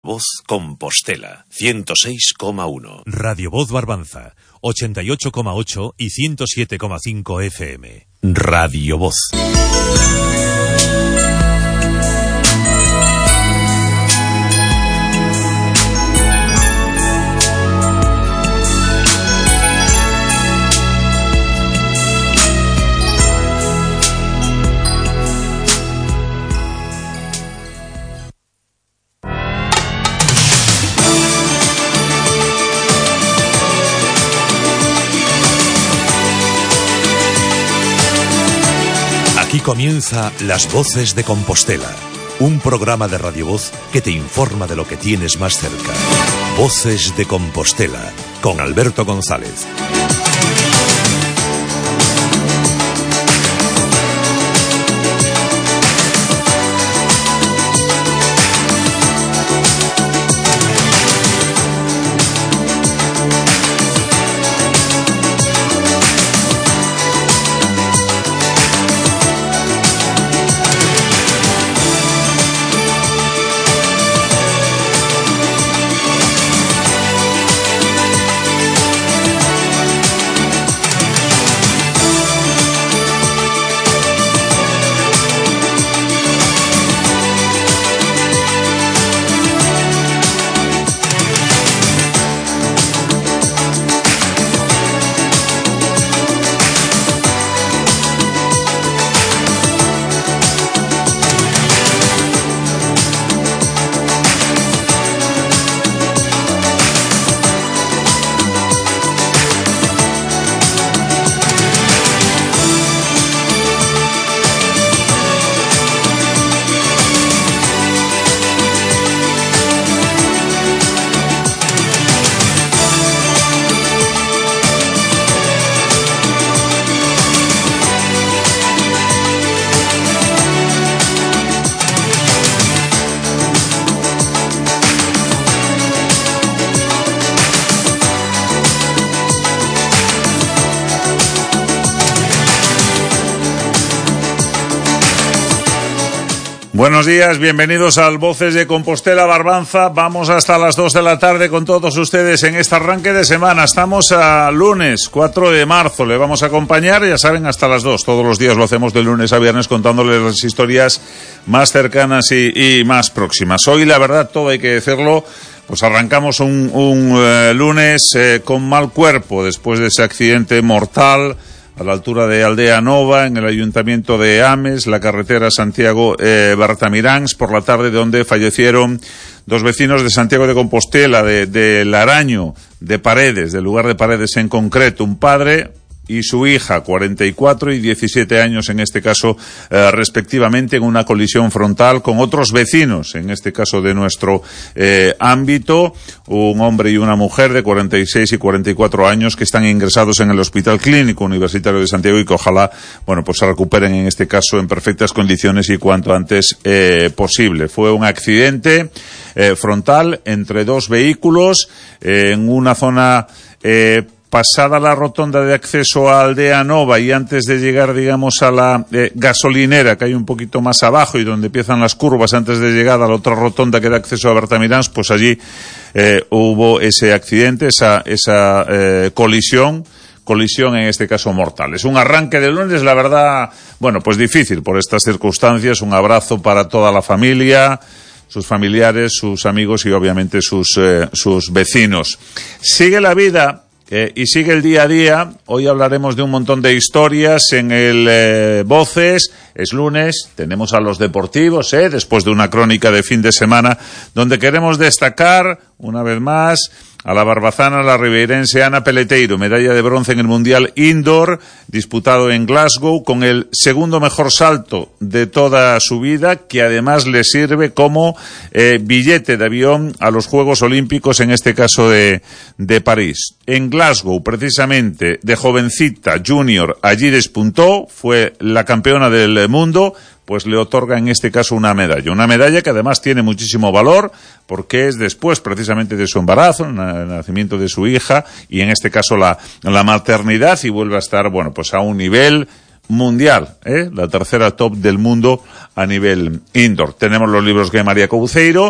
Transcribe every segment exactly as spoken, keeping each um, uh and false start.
Voz Compostela, ciento seis coma uno. Radio Voz Barbanza, ochenta y ocho coma ocho y ciento siete coma cinco F M. Radio Voz. Aquí comienza Las Voces de Compostela, un programa de Radio Voz que te informa de lo que tienes más cerca. Voces de Compostela, con Alberto González. Buenos días, bienvenidos al Voces de Compostela Barbanza. Vamos hasta las dos de la tarde con todos ustedes en este arranque de semana. Estamos a lunes cuatro de marzo, le vamos a acompañar, ya saben, hasta las dos. Todos los días lo hacemos de lunes a viernes contándoles las historias más cercanas y, y más próximas. Hoy, la verdad, todo hay que decirlo, pues arrancamos un, un eh, lunes eh, con mal cuerpo después de ese accidente mortal a la altura de Aldea Nova, en el ayuntamiento de Ames, la carretera Santiago-Bertamiráns, eh, por la tarde, donde fallecieron dos vecinos de Santiago de Compostela, de, de Laraño, de Paredes, del lugar de Paredes en concreto, un padre y su hija, cuarenta y cuatro y diecisiete años en este caso, eh, respectivamente, en una colisión frontal con otros vecinos, en este caso de nuestro eh, ámbito, un hombre y una mujer de cuarenta y seis y cuarenta y cuatro años que están ingresados en el Hospital Clínico Universitario de Santiago y que ojalá, bueno, pues se recuperen en este caso en perfectas condiciones y cuanto antes eh, posible. Fue un accidente eh, frontal entre dos vehículos eh, en una zona eh, pasada la rotonda de acceso a Aldea Nova y antes de llegar, digamos, a la eh, gasolinera, que hay un poquito más abajo y donde empiezan las curvas antes de llegar a la otra rotonda que da acceso a Bertamiráns, pues allí eh, hubo ese accidente, esa, esa eh, colisión, colisión en este caso mortal. Es un arranque de lunes, la verdad, bueno, pues difícil por estas circunstancias. Un abrazo para toda la familia, sus familiares, sus amigos y obviamente sus, eh, sus vecinos. Sigue la vida. Eh, y sigue el día a día. Hoy hablaremos de un montón de historias en el eh, Voces. Es lunes, tenemos a los deportivos, eh, después de una crónica de fin de semana, donde queremos destacar, una vez más, a la barbazana, la ribeirense Ana Peleteiro, medalla de bronce en el Mundial Indoor, disputado en Glasgow, con el segundo mejor salto de toda su vida, que además le sirve como eh, billete de avión a los Juegos Olímpicos, en este caso de, de París. En Glasgow, precisamente, de jovencita, junior, allí despuntó, fue la campeona del mundo, pues le otorga en este caso una medalla. Una medalla que además tiene muchísimo valor porque es después precisamente de su embarazo, el nacimiento de su hija y en este caso la, la maternidad, y vuelve a estar, bueno, pues a un nivel mundial, ¿eh? La tercera top del mundo a nivel indoor. Tenemos los libros de María Couceiro.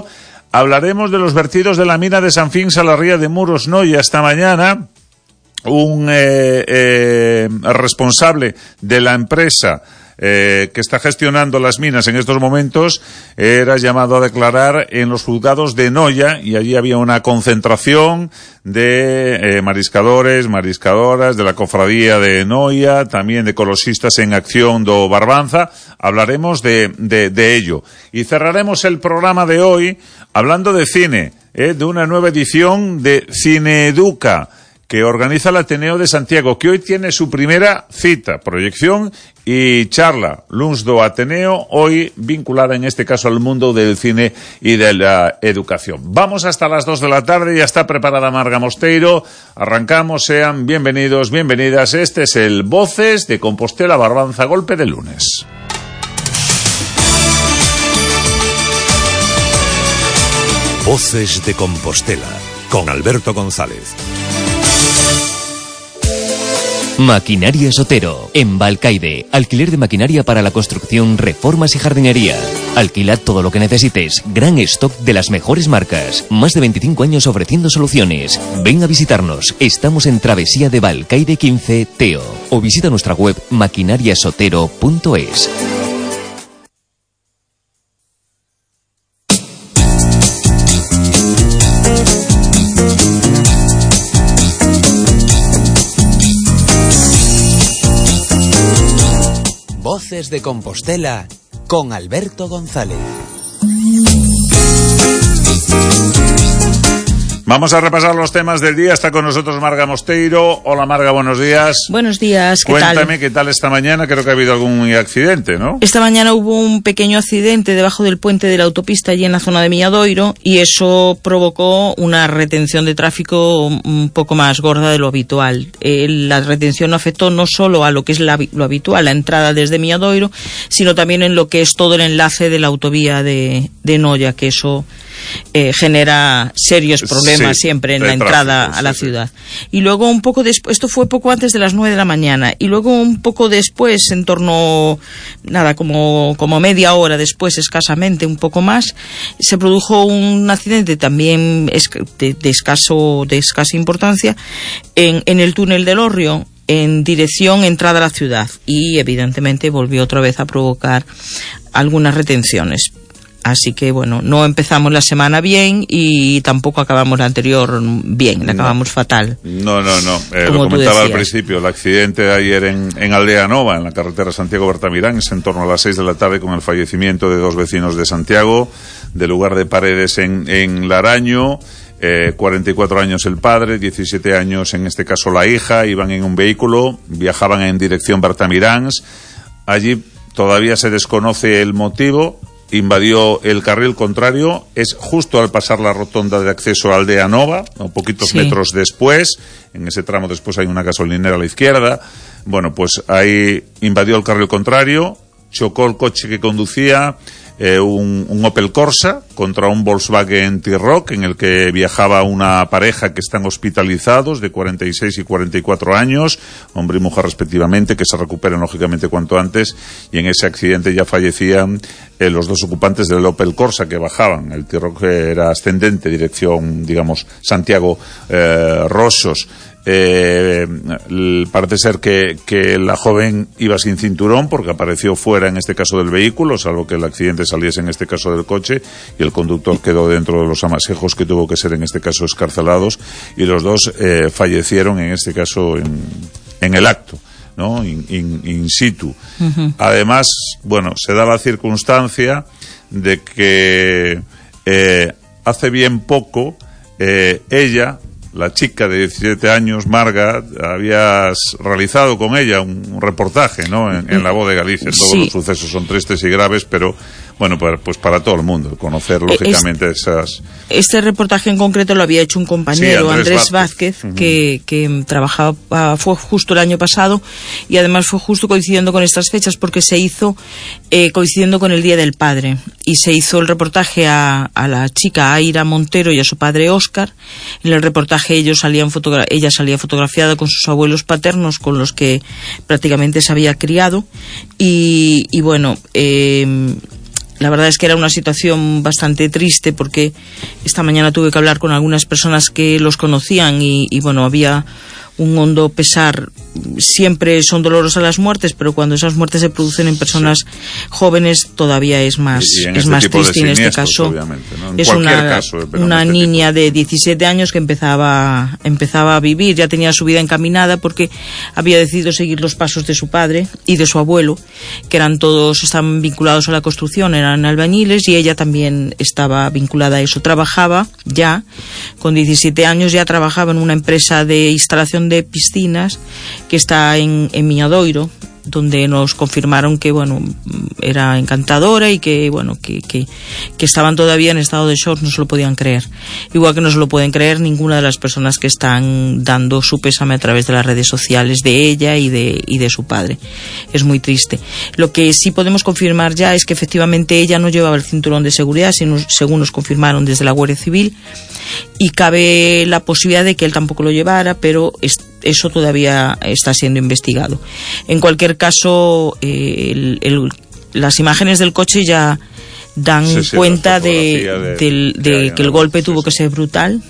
Hablaremos de los vertidos de la mina de San Fins a la ría de Muros Noia. Esta mañana un eh, eh, responsable de la empresa Eh, que está gestionando las minas en estos momentos era llamado a declarar en los juzgados de Noia, y allí había una concentración de eh, mariscadores, mariscadoras de la cofradía de Noia, también de Ecoloxistas en Acción do Barbanza. Hablaremos de, de, de ello, y cerraremos el programa de hoy hablando de cine, eh, de una nueva edición de Cineeduca que organiza el Ateneo de Santiago, que hoy tiene su primera cita, proyección y charla, Luns do Ateneo, hoy vinculada en este caso al mundo del cine y de la educación. Vamos hasta las dos de la tarde, ya está preparada Marga Mosteiro, arrancamos, sean bienvenidos, bienvenidas, este es el Voces de Compostela Barbanza, golpe de lunes. Voces de Compostela, con Alberto González. Maquinaria Sotero, en Balcaide. Alquiler de maquinaria para la construcción, reformas y jardinería. Alquila todo lo que necesites. Gran stock de las mejores marcas. Más de veinticinco años ofreciendo soluciones. Ven a visitarnos. Estamos en Travesía de Balcaide quince, Teo. O visita nuestra web maquinaria sotero punto es. Voces de Compostela con Alberto González. Vamos a repasar los temas del día. Está con nosotros Marga Mosteiro. Hola Marga, buenos días. Buenos días, ¿qué Cuéntame, tal? Cuéntame, ¿qué tal esta mañana? Creo que ha habido algún accidente, ¿no? Esta mañana hubo un pequeño accidente debajo del puente de la autopista allí en la zona de Milladoiro, y eso provocó una retención de tráfico un poco más gorda de lo habitual. Eh, la retención afectó no solo a lo que es la, lo habitual, la entrada desde Milladoiro, sino también en lo que es todo el enlace de la autovía de, de Noia, que eso eh, genera serios problemas sí, siempre en la entrada tráfico, a la sí, ciudad. Sí. Y luego un poco después, esto fue poco antes de las nueve de la mañana, y luego un poco después, en torno, nada, como, como media hora después, escasamente, un poco más, se produjo un accidente también de, de escaso, de escasa importancia en, en el túnel del Orrio, en dirección entrada a la ciudad, y evidentemente volvió otra vez a provocar algunas retenciones. Así que, bueno, no empezamos la semana bien y tampoco acabamos la anterior bien, la acabamos no, fatal. No, no, no. Eh, lo comentaba al principio, el accidente de ayer en, en Aldea Nova, en la carretera Santiago-Bertamirán, es en torno a las seis de la tarde, con el fallecimiento de dos vecinos de Santiago, del lugar de Paredes en, en Laraño. Eh, cuarenta y cuatro años el padre, diecisiete años en este caso la hija, iban en un vehículo, viajaban en dirección Bertamiráns. Allí todavía se desconoce el motivo. Invadió el carril contrario, es justo al pasar la rotonda de acceso a Aldea Nova, un poquitos sí. metros después, en ese tramo después hay una gasolinera a la izquierda. Bueno, pues ahí invadió el carril contrario, chocó el coche que conducía, eh, un, un Opel Corsa contra un Volkswagen T-Roc, en el que viajaba una pareja que están hospitalizados, de cuarenta y seis y cuarenta y cuatro años, hombre y mujer respectivamente, que se recuperen lógicamente cuanto antes, y en ese accidente ya fallecían eh, los dos ocupantes del Opel Corsa que bajaban. El T-Roc era ascendente, dirección, digamos, Santiago eh, Rosos. Eh, parece ser que, que la joven iba sin cinturón, porque apareció fuera en este caso del vehículo, salvo que el accidente saliese en este caso del coche, y el conductor quedó dentro de los amasejos, que tuvo que ser en este caso escarcelados, y los dos eh, fallecieron en este caso en, en el acto, ¿no? In, in, in situ. Uh-huh. Además, bueno, se da la circunstancia de que eh, hace bien poco eh, ella, la chica de diecisiete años, Marga, habías realizado con ella un, un reportaje, ¿no? En, en La Voz de Galicia. Todos sí. los sucesos son tristes y graves, pero bueno, pues, pues para todo el mundo, conocer lógicamente este, esas... Este reportaje en concreto lo había hecho un compañero, sí, Andrés, Andrés Vázquez, Vázquez uh-huh. que, que trabajaba, fue justo el año pasado, y además fue justo coincidiendo con estas fechas, porque se hizo eh, coincidiendo con el Día del Padre, y se hizo el reportaje a, a la chica Aira Montero y a su padre Óscar. En el reportaje ellos salían fotogra- ella salía fotografiada con sus abuelos paternos, con los que prácticamente se había criado, y, y bueno, eh, la verdad es que era una situación bastante triste, porque esta mañana tuve que hablar con algunas personas que los conocían y, y bueno, había un hondo pesar. Siempre son dolorosas las muertes, pero cuando esas muertes se producen en personas sí. jóvenes todavía es más, y, y es este más triste. En este caso, ¿no? En es una, caso, una este niña tipo. de diecisiete años que empezaba, empezaba a vivir, ya tenía su vida encaminada porque había decidido seguir los pasos de su padre y de su abuelo, que eran todos, estaban vinculados a la construcción, eran albañiles, y ella también estaba vinculada a eso. Trabajaba ya, con diecisiete años, ya trabajaba en una empresa de instalación de piscinas que está en, en Miñadoiro, donde nos confirmaron que bueno, era encantadora y que bueno, que, que, que estaban todavía en estado de shock, no se lo podían creer. Igual que no se lo pueden creer ninguna de las personas que están dando su pésame a través de las redes sociales de ella y de, y de su padre. Es muy triste. Lo que sí podemos confirmar ya es que efectivamente ella no llevaba el cinturón de seguridad, sino, según nos confirmaron desde la Guardia Civil, y cabe la posibilidad de que él tampoco lo llevara, pero es, eso todavía está siendo investigado. En cualquier caso, eh, el, el, las imágenes del coche ya dan sí, sí, cuenta de, de, de, de que el golpe sí, tuvo sí. que ser brutal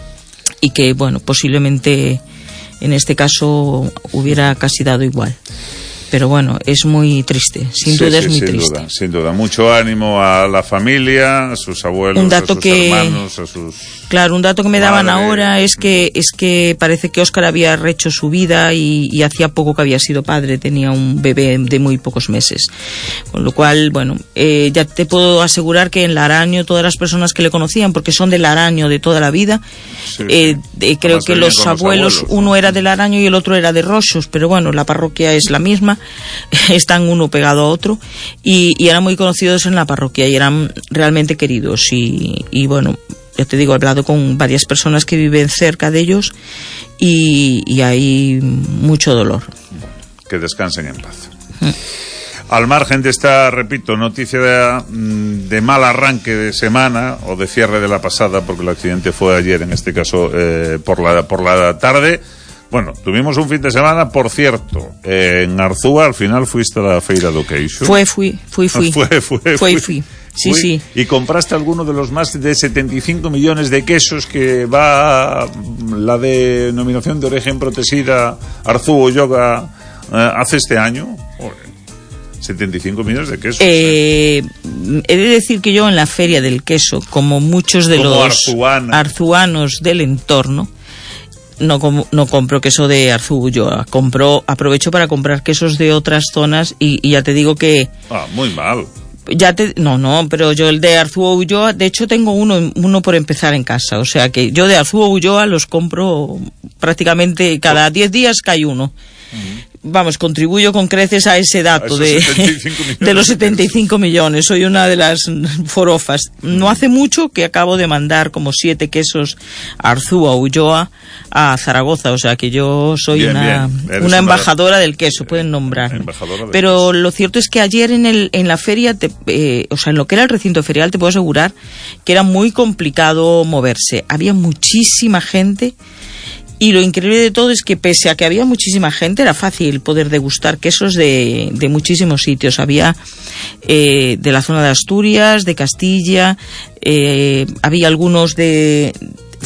y que, bueno, posiblemente en este caso hubiera casi dado igual. Pero bueno, es muy triste, sin sí, duda sí, es muy sin triste. Duda, sin duda, mucho ánimo a la familia, a sus abuelos, un dato a sus que, hermanos, a sus... Claro, un dato que me daban madre. ahora es que es que parece que Óscar había rehecho su vida y, y hacía poco que había sido padre, tenía un bebé de muy pocos meses. Con lo cual, bueno, eh, ya te puedo asegurar que en Laraño todas las personas que le conocían, porque son de Laraño de toda la vida, sí, eh, eh, creo que los abuelos, los abuelos, uno ¿no? era de Laraño y el otro era de Roxos, pero bueno, la parroquia es la misma, están uno pegado a otro, y, y eran muy conocidos en la parroquia y eran realmente queridos y, y bueno, ya te digo, he hablado con varias personas que viven cerca de ellos y, y hay mucho dolor. Que descansen en paz. Mm. Al margen de esta, repito, noticia de, de mal arranque de semana o de cierre de la pasada, porque el accidente fue ayer, en este caso eh, por la por la tarde. Bueno, tuvimos un fin de semana, por cierto, eh, en Arzúa, al final fuiste a la Feira do Queixo. Fue, fui, fui, fui. fue, fue, fue, fui, fui. Sí, fui. sí. Y compraste alguno de los más de setenta y cinco millones de quesos que va la denominación de origen protegida Arzúa Ulloa eh, hace este año. Joder, setenta y cinco millones de quesos. Eh, ¿eh? He de decir que yo en la Feria del Queso, como muchos de como los arzuana. arzuanos del entorno, No, com- no compro queso de Arzúa Ulloa, compro, aprovecho para comprar quesos de otras zonas y, y ya te digo que... Ah, muy mal. Ya te, no, no, pero yo el de Arzúa Ulloa, de hecho tengo uno, uno por empezar en casa, o sea que yo de Arzúa Ulloa los compro prácticamente cada diez días cae uno. Uh-huh. Vamos, contribuyo con creces a ese dato a de, de los setenta y cinco millones. Soy una de las forofas. No hace mucho que acabo de mandar como siete quesos Arzúa Ulloa a Zaragoza. O sea que yo soy bien, una, bien. una embajadora del queso, pueden nombrarme. Pero queso. Lo cierto es que ayer en el en la feria, te, eh, o sea, en lo que era el recinto ferial, te puedo asegurar que era muy complicado moverse. Había muchísima gente. Y lo increíble de todo es que pese a que había muchísima gente, era fácil poder degustar quesos de, de muchísimos sitios. Había eh, de la zona de Asturias, de Castilla, eh, había algunos de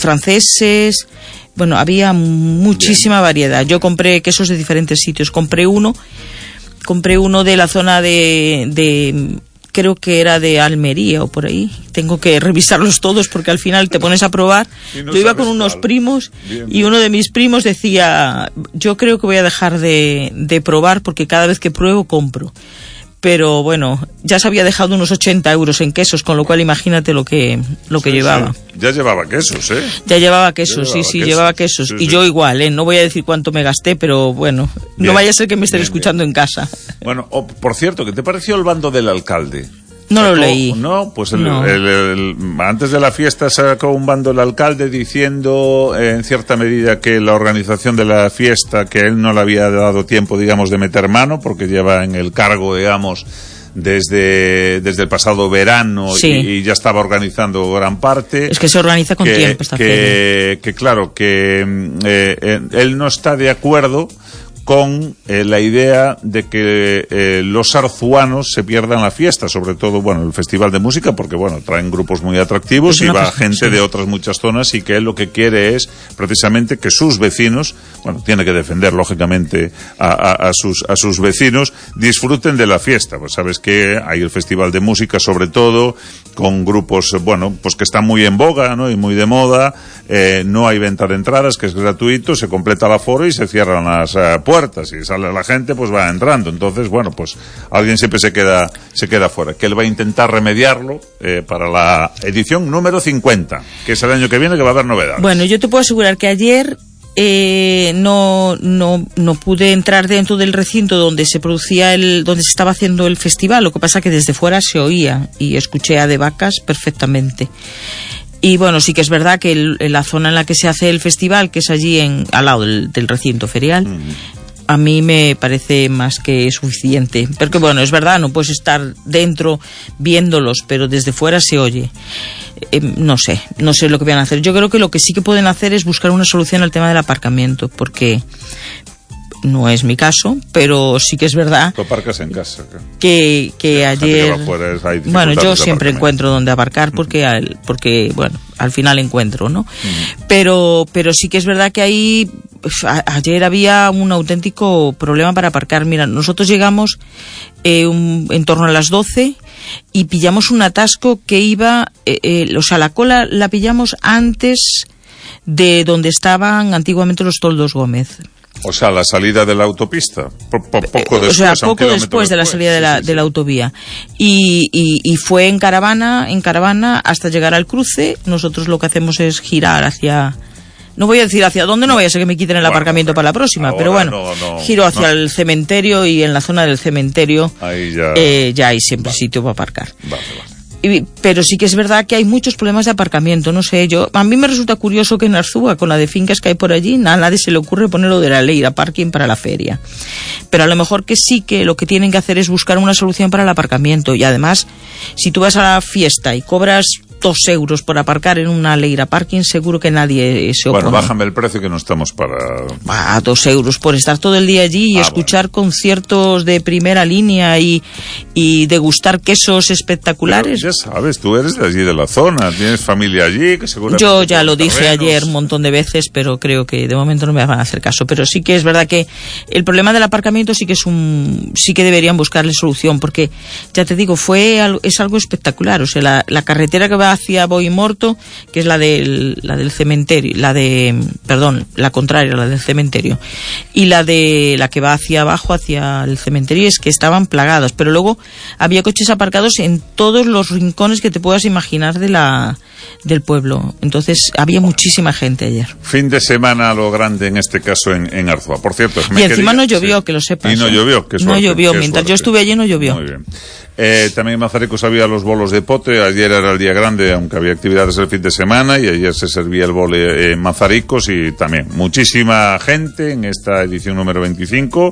franceses, bueno, había muchísima Bien. variedad. Yo compré quesos de diferentes sitios. Compré uno, compré uno de la zona de... de creo que era de Almería o por ahí. Tengo que revisarlos todos porque al final te pones a probar. No yo iba con unos cuál. primos bien, bien. y uno de mis primos decía, yo creo que voy a dejar de, de probar porque cada vez que pruebo compro. Pero bueno, ya se había dejado unos ochenta euros en quesos, con lo cual imagínate lo que lo que sí, llevaba. Sí. Ya llevaba quesos, ¿eh? Ya llevaba quesos, ya llevaba sí, sí, quesos. llevaba quesos. Sí, y sí. yo igual, ¿eh? No voy a decir cuánto me gasté, pero bueno, bien, no vaya a ser que me estén bien, escuchando bien. en casa. Bueno, oh, por cierto, ¿qué te pareció el bando del alcalde? No sacó, lo leí. No, pues el, no. El, el, el, antes de la fiesta sacó un bando el alcalde diciendo eh, en cierta medida que la organización de la fiesta, que él no le había dado tiempo, digamos, de meter mano, porque lleva en el cargo, digamos, desde, desde el pasado verano sí. y, y ya estaba organizando gran parte. Es que se organiza con que, tiempo esta que, feria. Que claro, que eh, él no está de acuerdo con eh, la idea de que eh, los arzuanos se pierdan la fiesta, sobre todo, bueno, el festival de música, porque, bueno, traen grupos muy atractivos y va cosa, gente sí. de otras muchas zonas, y que él lo que quiere es precisamente que sus vecinos, bueno, tiene que defender, lógicamente, a, a, a, sus, a sus vecinos, disfruten de la fiesta. Pues sabes que hay el festival de música, sobre todo, con grupos, bueno, pues que están muy en boga, ¿no? Y muy de moda, eh, no hay venta de entradas, que es gratuito, se completa el aforo y se cierran las uh, puertas, y sale la gente, pues va entrando. Entonces, bueno, pues alguien siempre se queda se queda fuera, que él va a intentar remediarlo eh, para la edición número cincuenta, que es el año que viene, que va a haber novedades. Bueno, yo te puedo asegurar que ayer eh, no, no, no pude entrar dentro del recinto donde se producía el, donde se estaba haciendo el festival. Lo que pasa que desde fuera se oía y escuché a De Vacas perfectamente. Y bueno, sí que es verdad que el, en la zona en la que se hace el festival, que es allí en, al lado del, del recinto ferial, mm. a mí me parece más que suficiente. Porque bueno, es verdad, no puedes estar dentro viéndolos, pero desde fuera se oye. Eh, no sé, no sé lo que van a hacer. Yo creo que lo que sí que pueden hacer es buscar una solución al tema del aparcamiento, porque no es mi caso, pero sí que es verdad. Tú aparcas en casa. Que, que ayer. Que fuera, bueno, yo siempre encuentro donde aparcar porque, uh-huh. al, porque bueno, al final encuentro, ¿no? Uh-huh. Pero, pero sí que es verdad que ahí. A, ayer había un auténtico problema para aparcar. Mira, nosotros llegamos eh, un, en torno a las doce y pillamos un atasco que iba. Eh, eh, o sea, la cola la pillamos antes de donde estaban antiguamente los toldos Gómez. O sea, la salida de la autopista, po, po, poco después. O sea, poco después de la salida de la, sí, sí, sí. de la autovía. Y, y, y fue en caravana, en caravana hasta llegar al cruce. Nosotros lo que hacemos es girar hacia... No voy a decir hacia dónde, no vaya a ser que me quiten el bueno, aparcamiento para la próxima, pero bueno, no, no, giro hacia no. el cementerio, y en la zona del cementerio ahí ya... Eh, ya hay siempre vale. sitio para aparcar. Vale, vale. Y, pero sí que es verdad que hay muchos problemas de aparcamiento, no sé, yo a mí me resulta curioso que en Arzúa, con la de fincas que hay por allí, a nadie se le ocurre ponerlo de la ley de parking para la feria. Pero a lo mejor que sí, que lo que tienen que hacer es buscar una solución para el aparcamiento. Y además, si tú vas a la fiesta y cobras dos euros por aparcar en una Leira Parking, seguro que nadie se opone. Bueno, bájame el precio, que no estamos para... Ah, dos euros por estar todo el día allí y ah, escuchar bueno. conciertos de primera línea y, y degustar quesos espectaculares. Pero ya sabes, tú eres de allí, de la zona, tienes familia allí, que seguramente... Yo ya lo dije terrenos. ayer un montón de veces, pero creo que de momento no me van a hacer caso. Pero sí que es verdad que el problema del aparcamiento sí que es un... sí que deberían buscarle solución, porque, ya te digo, fue es algo espectacular. O sea, la, la carretera que va hacia Boimorto, que es la del, la del cementerio, la de, perdón, la contraria, la del cementerio, y la de la que va hacia abajo, hacia el cementerio, es que estaban plagados, pero luego había coches aparcados en todos los rincones que te puedas imaginar de la del pueblo. Entonces había muchísima gente ayer. Fin de semana a lo grande, en este caso en, en Arzúa. Por cierto, y encima no llovió, sí. que lo sepas. Y no llovió, qué suerte. No llovió, mientras suerte. yo estuve allí no llovió. Muy bien. Eh, también en Mazaricos había los bolos de pote. Ayer era el día grande, aunque había actividades el fin de semana, y ayer se servía el bole en Mazaricos, y también muchísima gente en esta edición número veinticinco.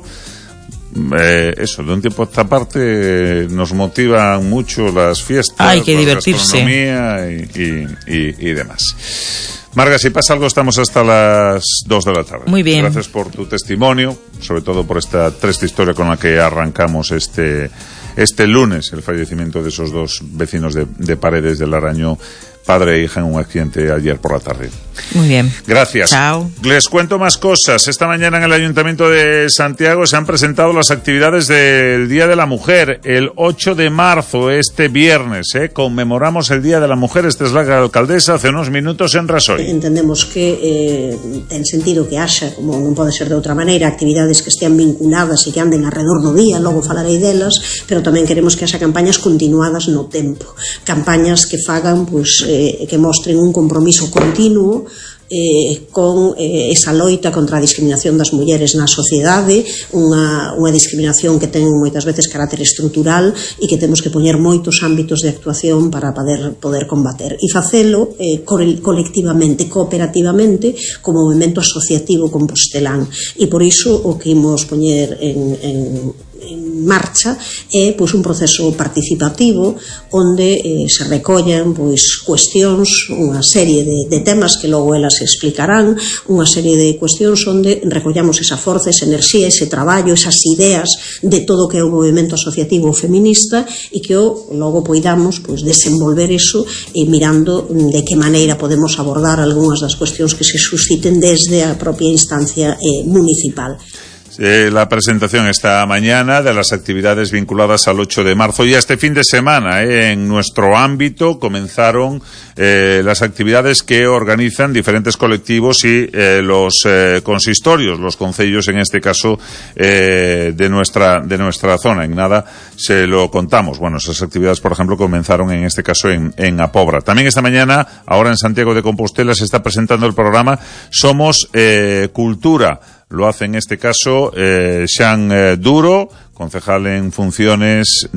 Eh, eso, de un tiempo a esta parte eh, nos motivan mucho las fiestas, hay que la divertirse gastronomía y, y, y, y demás. Marga, si pasa algo, estamos hasta las dos de la tarde. Muy bien. Gracias por tu testimonio, sobre todo por esta triste historia con la que arrancamos este este lunes, el fallecimiento de esos dos vecinos de, de Paredes del Araño, padre e hija, en un accidente ayer por la tarde. Muy bien. Gracias. Chao. Les cuento más cosas. Esta mañana en el Ayuntamiento de Santiago se han presentado las actividades del Día de la Mujer. El ocho de marzo, este viernes, ¿eh? conmemoramos el Día de la Mujer. Esta es la alcaldesa hace unos minutos en Rasoy. Entendemos que eh, ten sentido que haxa, como non pode ser de outra maneira, actividades que estean vinculadas e que anden alrededor do día, logo falarei delas, pero tamén queremos que haxa campañas continuadas no tempo. Campañas que fagan, pois, eh, que mostren un compromiso continuo eh, con eh, esa loita contra a discriminación das mulleres na sociedade, unha, unha discriminación que ten moitas veces carácter estrutural e que temos que poñer moitos ámbitos de actuación para poder, poder combater, e facelo eh, colectivamente, cooperativamente, como movimento asociativo compostelán. E por iso o que imos poñer en, en en marcha é pois un proceso participativo onde eh, se recollan pois cuestións, unha serie de, de temas que logo elas explicarán, unha serie de cuestións onde recollamos esa forza, esa enerxía, ese traballo, esas ideas de todo o que é o movimento asociativo feminista e que o, logo poidamos pois desenvolver eso e mirando de que maneira podemos abordar algunhas das cuestións que se susciten desde a propia instancia eh, municipal. Eh, la presentación esta mañana de las actividades vinculadas al ocho de marzo y a este fin de semana eh, en nuestro ámbito comenzaron eh, las actividades que organizan diferentes colectivos y eh, los eh, consistorios, los concellos en este caso eh, de nuestra de nuestra zona. En nada se lo contamos. Bueno, esas actividades, por ejemplo, comenzaron en este caso en, en Apobra. También esta mañana, ahora en Santiago de Compostela, se está presentando el programa Somos eh, Cultura. Lo hace en este caso eh, Xan eh, Duro, concejal en funciones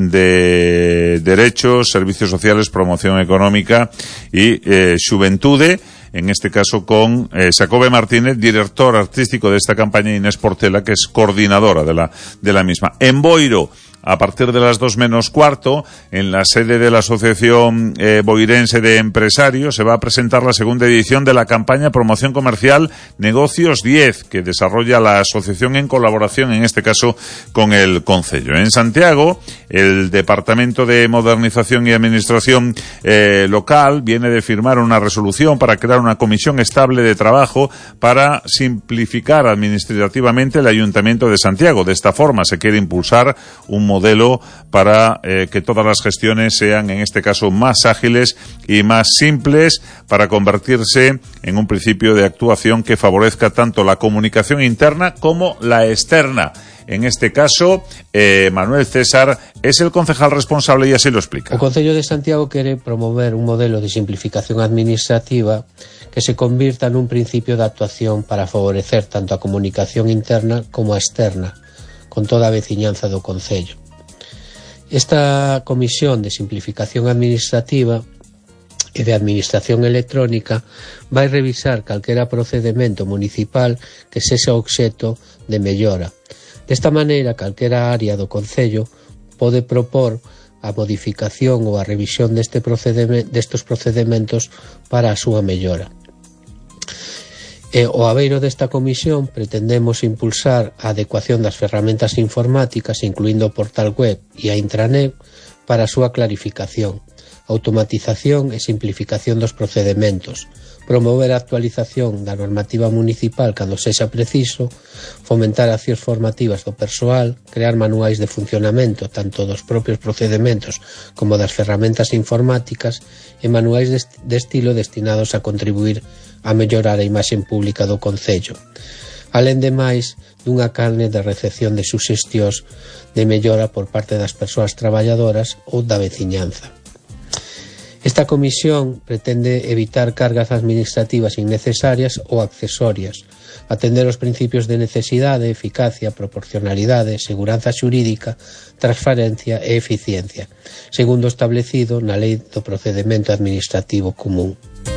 de Derechos, Servicios Sociales, Promoción Económica y eh, Xuventude, en este caso con eh, Xacobe Martínez, director artístico de esta campaña, y Inés Portela, que es coordinadora de la, de la misma. En Boiro, a partir de las dos menos cuarto, en la sede de la Asociación eh, Boirense de Empresarios, se va a presentar la segunda edición de la campaña Promoción Comercial Negocios diez, que desarrolla la asociación en colaboración, en este caso, con el concello. En Santiago, el Departamento de Modernización y Administración eh, Local viene de firmar una resolución para crear una comisión estable de trabajo para simplificar administrativamente el Ayuntamiento de Santiago. De esta forma se quiere impulsar un modelo para eh, que todas las gestiones sean, en este caso, más ágiles y más simples, para convertirse en un principio de actuación que favorezca tanto la comunicación interna como la externa. En este caso, eh, Manuel César es el concejal responsable y así lo explica. O Concello de Santiago quere promover un modelo de simplificación administrativa que se convirta en un principio de actuación para favorecer tanto a comunicación interna como a externa con toda a veciñanza do Concello. Esta comisión de simplificación administrativa e de administración electrónica vai revisar calquera procedimento municipal que sexa obxecto de mellora. Desta maneira, calquera área do Concello pode propor a modificación ou a revisión deste procedimento, destes procedimentos para a súa mellora. E, o abeiro desta comisión pretendemos impulsar a adecuación das ferramentas informáticas, incluindo o portal web e a intranet, para a súa clarificación, automatización e simplificación dos procedimentos, promover a actualización da normativa municipal cando sexa preciso, fomentar accións formativas do persoal, crear manuais de funcionamento tanto dos propios procedimentos como das ferramentas informáticas e manuais de, de estilo destinados a contribuir a mellorar a imaxe pública do Concello, alén de máis dunha carne de recepción de suxestións de mellora por parte das persoas traballadoras ou da veciñanza. Esta comisión pretende evitar cargas administrativas innecesarias ou accesorias, atender os principios de necesidade, eficacia, proporcionalidade, seguranza xurídica, transparencia e eficiencia, segundo establecido na Lei do Procedimento Administrativo Común.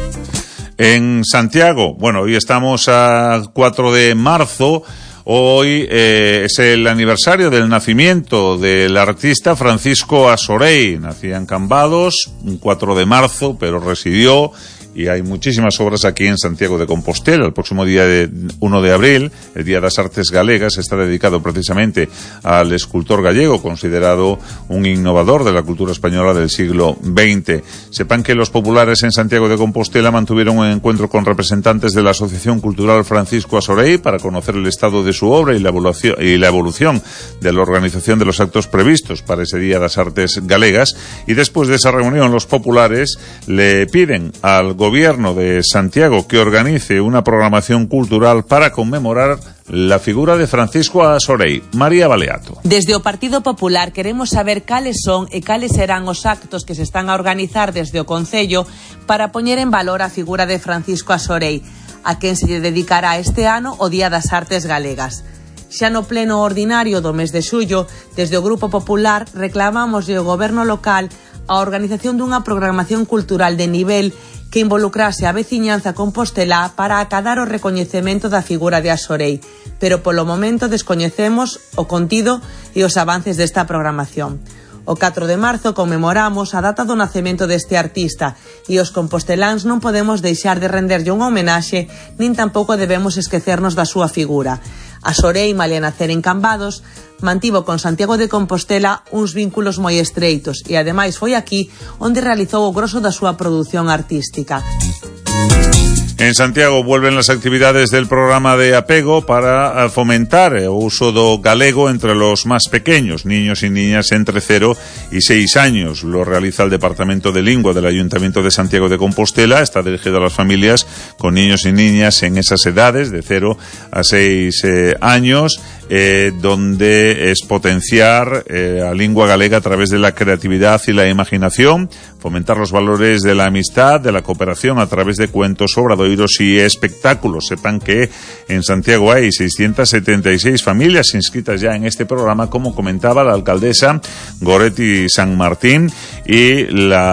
En Santiago, bueno, hoy estamos a cuatro de marzo. Hoy eh, es el aniversario del nacimiento del artista Francisco Asorey. Nacía en Cambados, un cuatro de marzo, pero residió, y hay muchísimas obras aquí en Santiago de Compostela. El próximo día de uno de abril, el Día das Artes Galegas, está dedicado precisamente al escultor gallego, considerado un innovador de la cultura española del siglo veinte. Sepan que los populares en Santiago de Compostela mantuvieron un encuentro con representantes de la Asociación Cultural Francisco Asorey para conocer el estado de su obra y la evolución, y la evolución de la organización de los actos previstos para ese Día das Artes Galegas. Y después de esa reunión, los populares le piden al Gobierno de Santiago que organice una programación cultural para conmemorar la figura de Francisco Asorey. María Baleato. Desde o Partido Popular queremos saber cales son e cales serán os actos que se están a organizar desde o Concello para poñer en valor a figura de Francisco Asorey, a quen se lle dedicará este ano o Día das Artes Galegas. Xa no pleno ordinario do mes de xullo, desde o Grupo Popular reclamamos ao Goberno local a organización dunha programación cultural de nivel que involucrase a veciñanza compostelá para acadar o recoñecemento da figura de Asorei, pero polo momento descoñecemos o contido e os avances desta programación. O catro de marzo conmemoramos a data do nacemento deste artista e os composteláns non podemos deixar de renderlle unha homenaxe nin tampouco debemos esquecernos da súa figura. Asorei, malia nacer en Cambados, mantivo con Santiago de Compostela uns vínculos moi estreitos e ademais foi aquí onde realizou o grosso da súa produción artística. En Santiago vuelven las actividades del programa de apego para fomentar el uso do galego entre los más pequeños, niños y niñas entre cero y seis años. Lo realiza el Departamento de Lingua del Ayuntamiento de Santiago de Compostela. Está dirigido a las familias con niños y niñas en esas edades, de cero a seis eh, años, eh, donde es potenciar eh, la lengua galega a través de la creatividad y la imaginación, fomentar los valores de la amistad, de la cooperación a través de cuentos, obradoiros y espectáculos. Sepan que en Santiago hay seiscientas setenta y seis familias inscritas ya en este programa, como comentaba la alcaldesa Goretti San Martín y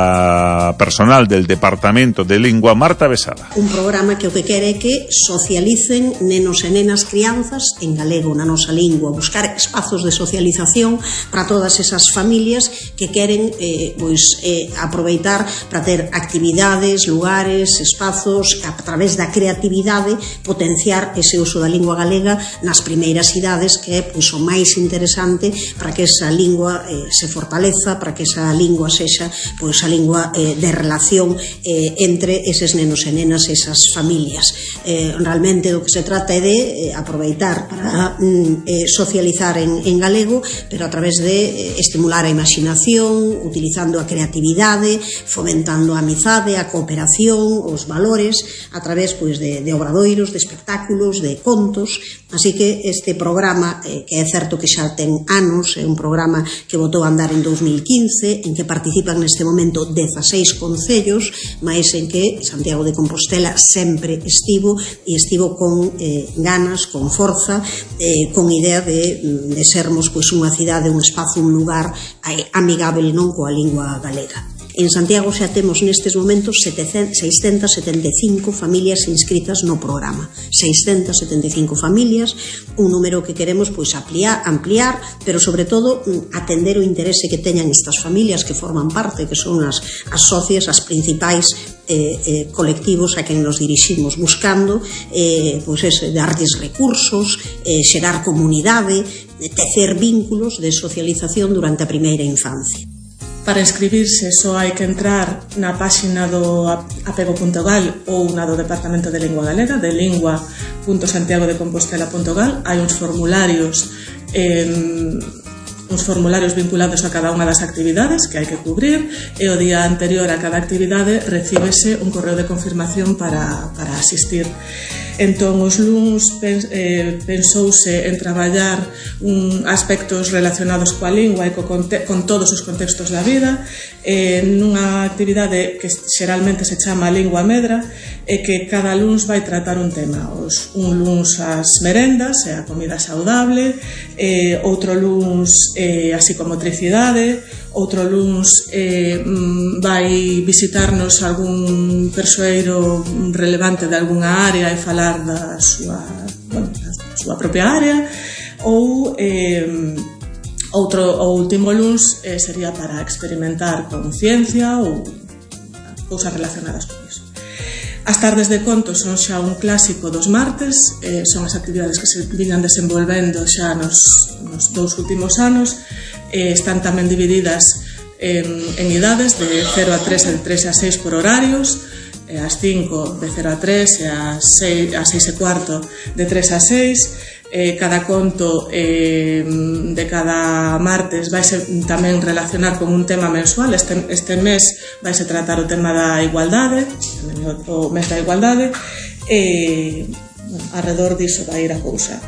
la personal del Departamento de Lingua, Marta Besada. Un programa que o que quere é que socialicen nenos e nenas crianzas en galego, na nosa lingua, buscar espazos de socialización para todas esas familias que queren eh, pois, eh, aproveitar para ter actividades, lugares, espazos, a través da creatividade, potenciar ese uso da lingua galega nas primeiras idades, que é pois, o máis interesante para que esa lingua eh, se fortaleza, para que esa lingua sexa pois, a lingua eh, de relación eh, entre eses nenos e nenas, esas familias. Eh, realmente do que se trata é de eh, aproveitar para mm, eh, socializar en, en galego, pero a través de eh, estimular a imaginación, utilizando a creatividade, fomentando a amizade, a cooperación, os valores, a través pois, de, de obradoiros, de espectáculos, de contos. Así que este programa, eh, que é certo que xa ten anos, é un programa que botou a andar en dos mil quince, en que participan neste momento dezaseis concellos, máis en que Santiago de Compostela sempre estivo, e estivo con eh, ganas, con forza, eh, con idea de, de sermos pois, unha cidade, un espazo, un lugar amigável non coa lingua galega. En Santiago xa temos nestes momentos seiscentas setenta e cinco familias inscritas no programa. seiscentas setenta e cinco familias, un número que queremos pois ampliar, ampliar, pero sobre todo atender o interese que teñan estas familias que forman parte, que son as, as socias, as principais eh, eh, colectivos a quen nos diriximos, buscando eh, pois ese, darlles recursos, eh, xerar comunidade, tecer vínculos de socialización durante a primeira infancia. Para inscribirse só hai que entrar na páxina do apego punto gal ou na do Departamento de Lingua Galega, de lingua punto santiago de compostela punto gal. Hai uns formularios eh, uns formularios vinculados a cada unha das actividades que hai que cubrir, e o día anterior a cada actividade recíbese un correo de confirmación para, para asistir. Entón, os luns eh, pensouse en traballar un, aspectos relacionados coa lingua e co, con todos os contextos da vida, eh, nunha actividade que xeralmente se chama Lingua Medra, e que cada luns vai tratar un tema. Os, un luns as merendas e a comida saudable, eh, outro luns eh, a psicomotricidade, outro luns eh, vai visitarnos algún persoeiro relevante de algunha área e falar da súa, bueno, da súa propia área, ou eh, outro, o último luns eh, sería para experimentar con ciencia ou cousas relacionadas con iso. As tardes de contos son xa un clásico dos martes, eh, son as actividades que se viñan desenvolvendo xa nos, nos dous últimos anos, eh, están tamén divididas en, en idades de cero a tres e de tres a seis por horarios, eh, as cinco de cero a tres e as seis, a seis e cuarto de tres a seis. Eh, cada conto eh, de cada martes vai ser tamén relacionar con un tema mensual. Este, este mes vai se tratar o tema da igualdade, o mes da igualdade, e bueno, alrededor diso vai ir a cousa.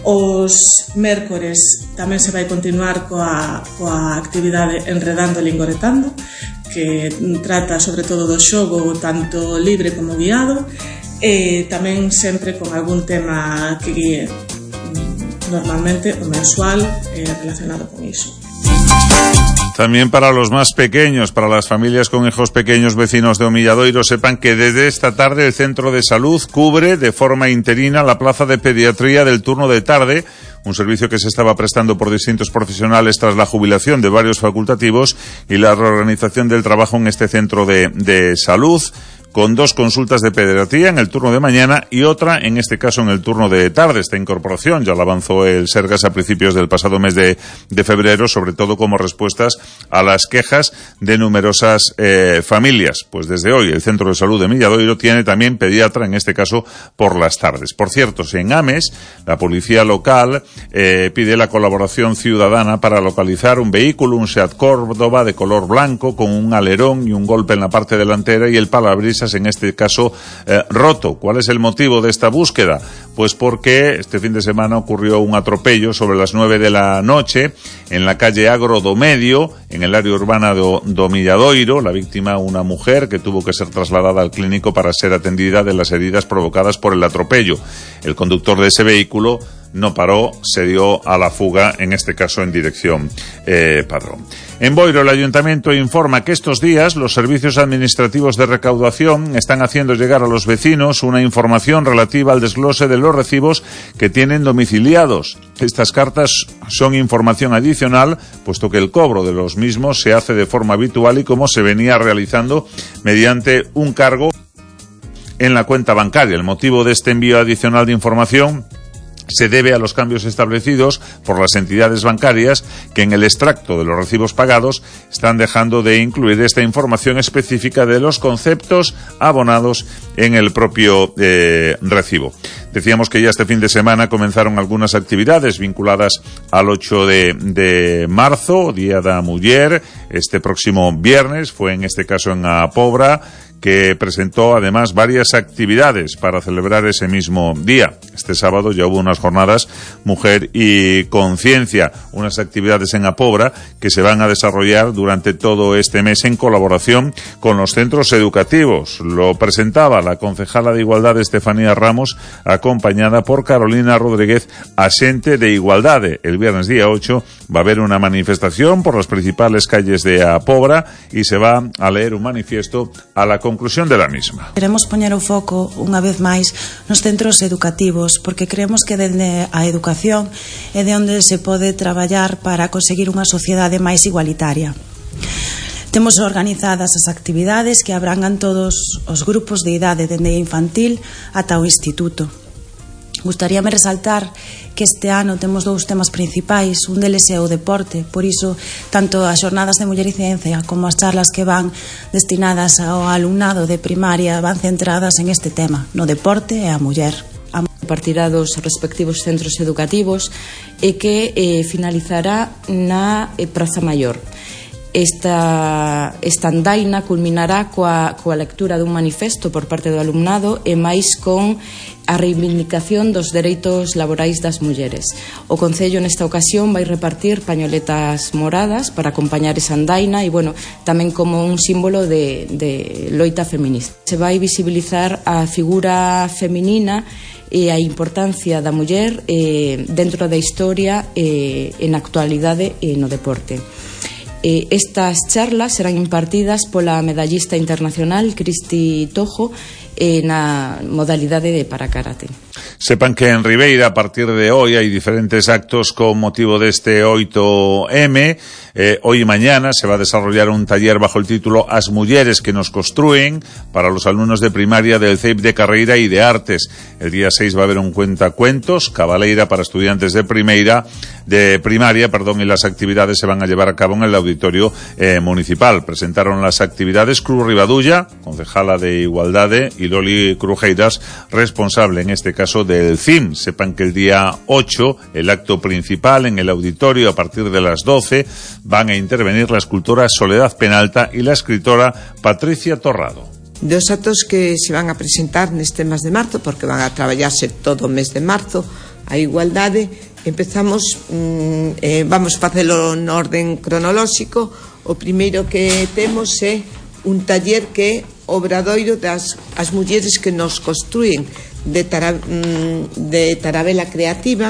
Os mércores tamén se vai continuar coa, coa actividade Enredando e Lingoretando, que trata sobre todo do xogo tanto libre como guiado, e tamén sempre con algún tema que guíe, normalmente o mensual eh, relacionado con iso. También para los más pequeños, para las familias con hijos pequeños vecinos de Omilladoiro, sepan que desde esta tarde el Centro de Salud cubre de forma interina la plaza de pediatría del turno de tarde, un servicio que se estaba prestando por distintos profesionales tras la jubilación de varios facultativos y la reorganización del trabajo en este centro de, de salud, con dos consultas de pediatría en el turno de mañana y otra, en este caso, en el turno de tarde. Esta incorporación ya la avanzó el Sergas a principios del pasado mes de, de febrero, sobre todo como respuestas a las quejas de numerosas eh, familias. Pues desde hoy el Centro de Salud de Milladoiro tiene también pediatra, en este caso, por las tardes. Por cierto, si en Ames, la policía local eh, pide la colaboración ciudadana para localizar un vehículo, un Seat Córdoba de color blanco, con un alerón y un golpe en la parte delantera y el parabrisas en este caso eh, roto. ¿Cuál es el motivo de esta búsqueda? Pues porque este fin de semana ocurrió un atropello sobre las nueve de la noche en la calle Agro do Medio, en el área urbana do, do Milladoiro. La víctima, una mujer que tuvo que ser trasladada al clínico para ser atendida de las heridas provocadas por el atropello. El conductor de ese vehículo no paró, se dio a la fuga, en este caso en dirección eh, Padrón. En Boiro, el ayuntamiento informa que estos días los servicios administrativos de recaudación están haciendo llegar a los vecinos una información relativa al desglose de los recibos que tienen domiciliados. Estas cartas son información adicional, puesto que el cobro de los mismos se hace de forma habitual y como se venía realizando mediante un cargo en la cuenta bancaria. El motivo de este envío adicional de información se debe a los cambios establecidos por las entidades bancarias que en el extracto de los recibos pagados están dejando de incluir esta información específica de los conceptos abonados en el propio eh, recibo. Decíamos que ya este fin de semana comenzaron algunas actividades vinculadas al ocho de marzo, Día da Muller. Este próximo viernes fue en este caso en A Pobra, que presentó además varias actividades para celebrar ese mismo día. Este sábado ya hubo unas jornadas Mujer y Conciencia, unas actividades en A Pobra que se van a desarrollar durante todo este mes en colaboración con los centros educativos. Lo presentaba la concejala de Igualdad, Estefanía Ramos, acompañada por Carolina Rodríguez, asente de Igualdade. El viernes día ocho va a haber una manifestación por las principales calles de A Pobra y se va a leer un manifiesto a la conclusión de la misma. Queremos poñer o foco unha vez máis nos centros educativos, porque creemos que dende a educación é de onde se pode traballar para conseguir unha sociedade máis igualitaria. Temos organizadas as actividades que abrangan todos os grupos de idade, dende infantil ata o instituto. Gustaríame resaltar que este ano temos dous temas principais, un deles é o deporte, por iso tanto as xornadas de Muller e Ciencia como as charlas que van destinadas ao alumnado de primaria van centradas en este tema, no deporte e a muller. A partirá dos respectivos centros educativos e que eh, finalizará na eh, Praza Maior. Esta, esta andaina culminará coa, coa lectura dun manifesto por parte do alumnado e máis con a reivindicación dos dereitos laborais das mulleres. O Concello nesta ocasión vai repartir pañoletas moradas para acompañar esa andaina e, bueno, tamén como un símbolo de, de loita feminista. Se vai visibilizar a figura feminina e a importancia da muller eh, dentro da historia e eh, na actualidade e no deporte. Eh, estas charlas serán impartidas pola medallista internacional Cristi Tojo eh, na modalidade de parakarate. Sepan que en Ribeira, a partir de hoy, hay diferentes actos con motivo de este oito eme. Eh, hoy y mañana se va a desarrollar un taller bajo el título As Mulleres que nos construyen para los alumnos de primaria del C E I P de Carreira y de Artes. El día seis va a haber un cuentacuentos, cabaleira para estudiantes de primeira, de primaria, perdón, y las actividades se van a llevar a cabo en el auditorio eh, municipal. Presentaron las actividades Cruz Ribadulla, concejala de Igualdade, y Loli Crujeiras, responsable en este caso del C I M. Sepan que el día ocho, el acto principal en el auditorio a partir de las doce, van a intervenir la escultora Soledad Penalta y la escritora Patricia Torrado. Dos actos que se van a presentar neste mes de marzo, porque van a traballarse todo o mes de marzo, a igualdade. Empezamos, mmm, eh, vamos a facelo no orden cronolóxico. O primeiro que temos é un taller que é Obradoiro das as mulleres que nos construyen, de, Tara, de Tarabela Creativa,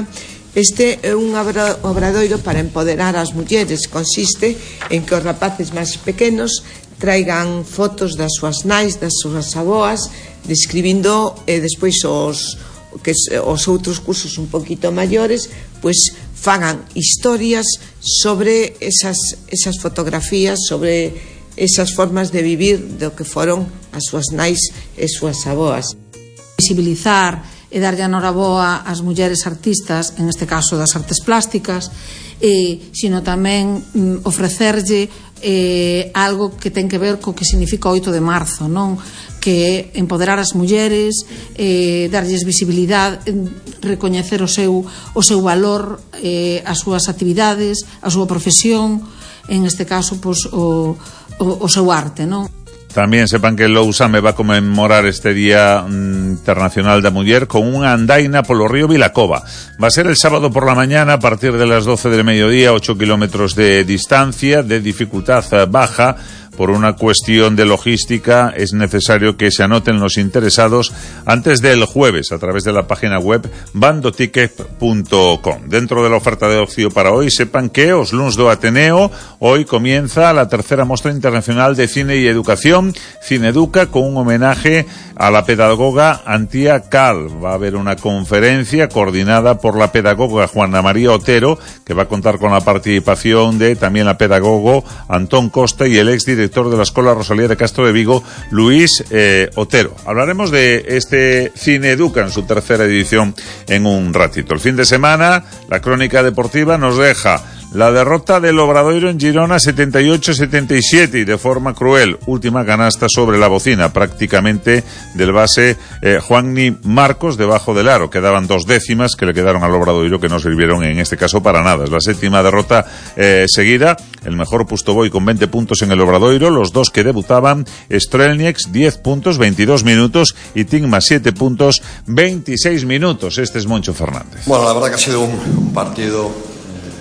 Este é un obradoiro para empoderar as mulleres. Consiste en que os rapaces máis pequenos traigan fotos das súas nais, das súas aboas, describindo e despois os, que, os outros cursos un poquito maiores pois fagan historias sobre esas, esas fotografías, sobre esas formas de vivir do que foron as súas nais e súas aboas. Visibilizar e darlle a noraboa ás mulleres artistas, en este caso das artes plásticas, e, sino tamén mm, ofrecerlle eh, algo que ten que ver co que significa o oito de marzo, non? Que é empoderar as mulleres, eh, darlles visibilidade, recoñecer o seu, o seu valor, eh, as súas actividades, a súa profesión, en este caso, pois, o, o, o seu arte, non? También sepan que Lousame va a conmemorar este Día Internacional da Muller con unha andaina polo río Vilacova. Va a ser el sábado por la mañana a partir de las doce del mediodía, ocho kilómetros de distancia, de dificultad baja. Por una cuestión de logística es necesario que se anoten los interesados antes del jueves a través de la página web bandoticket punto com. Dentro de la oferta de ocio para hoy, sepan que os luns do Ateneo hoy comienza la tercera muestra internacional de cine y educación, Cineduca, con un homenaje a la pedagoga Antía Cal. Va a haber una conferencia coordinada por la pedagoga Juana María Otero, que va a contar con la participación de también la pedagogo Antón Costa y el exdirector de la Escuela Rosalía de Castro de Vigo, Luis eh, Otero. Hablaremos de este Cineduca en su tercera edición en un ratito. El fin de semana, la crónica deportiva nos deja la derrota del Obradoiro en Girona setenta y ocho a setenta y siete y de forma cruel. Última canasta sobre la bocina, prácticamente del base eh, Juanni Marcos debajo del aro. Quedaban dos décimas que le quedaron al Obradoiro que no sirvieron en este caso para nada. Es la séptima derrota eh, seguida. El mejor Pustoboy con veinte puntos en el Obradoiro. Los dos que debutaban, Strelnieks diez puntos, veintidós minutos y Tigma siete puntos, veintiséis minutos. Este es Moncho Fernández. Bueno, la verdad que ha sido un, un partido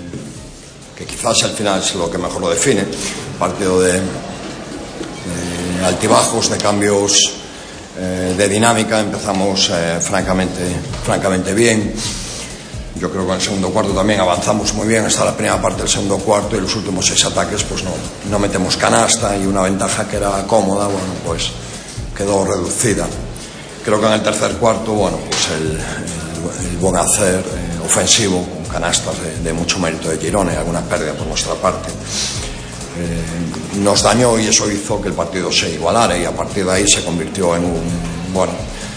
que quizás al final es lo que mejor lo define, un partido de, de altibajos, de cambios eh, de dinámica. Empezamos eh, francamente, francamente bien. Yo creo que en el segundo cuarto también avanzamos muy bien hasta la primera parte del segundo cuarto, y los últimos seis ataques pues no, no metemos canasta, y una ventaja que era cómoda, bueno, pues quedó reducida. Creo que en el tercer cuarto, bueno, pues el, el, el buen hacer eh, ofensivo, canastas de, de mucho mérito de Girona y alguna pérdida por nuestra parte, eh, nos dañó, y eso hizo que el partido se igualara, y a partir de ahí se convirtió en un, bueno,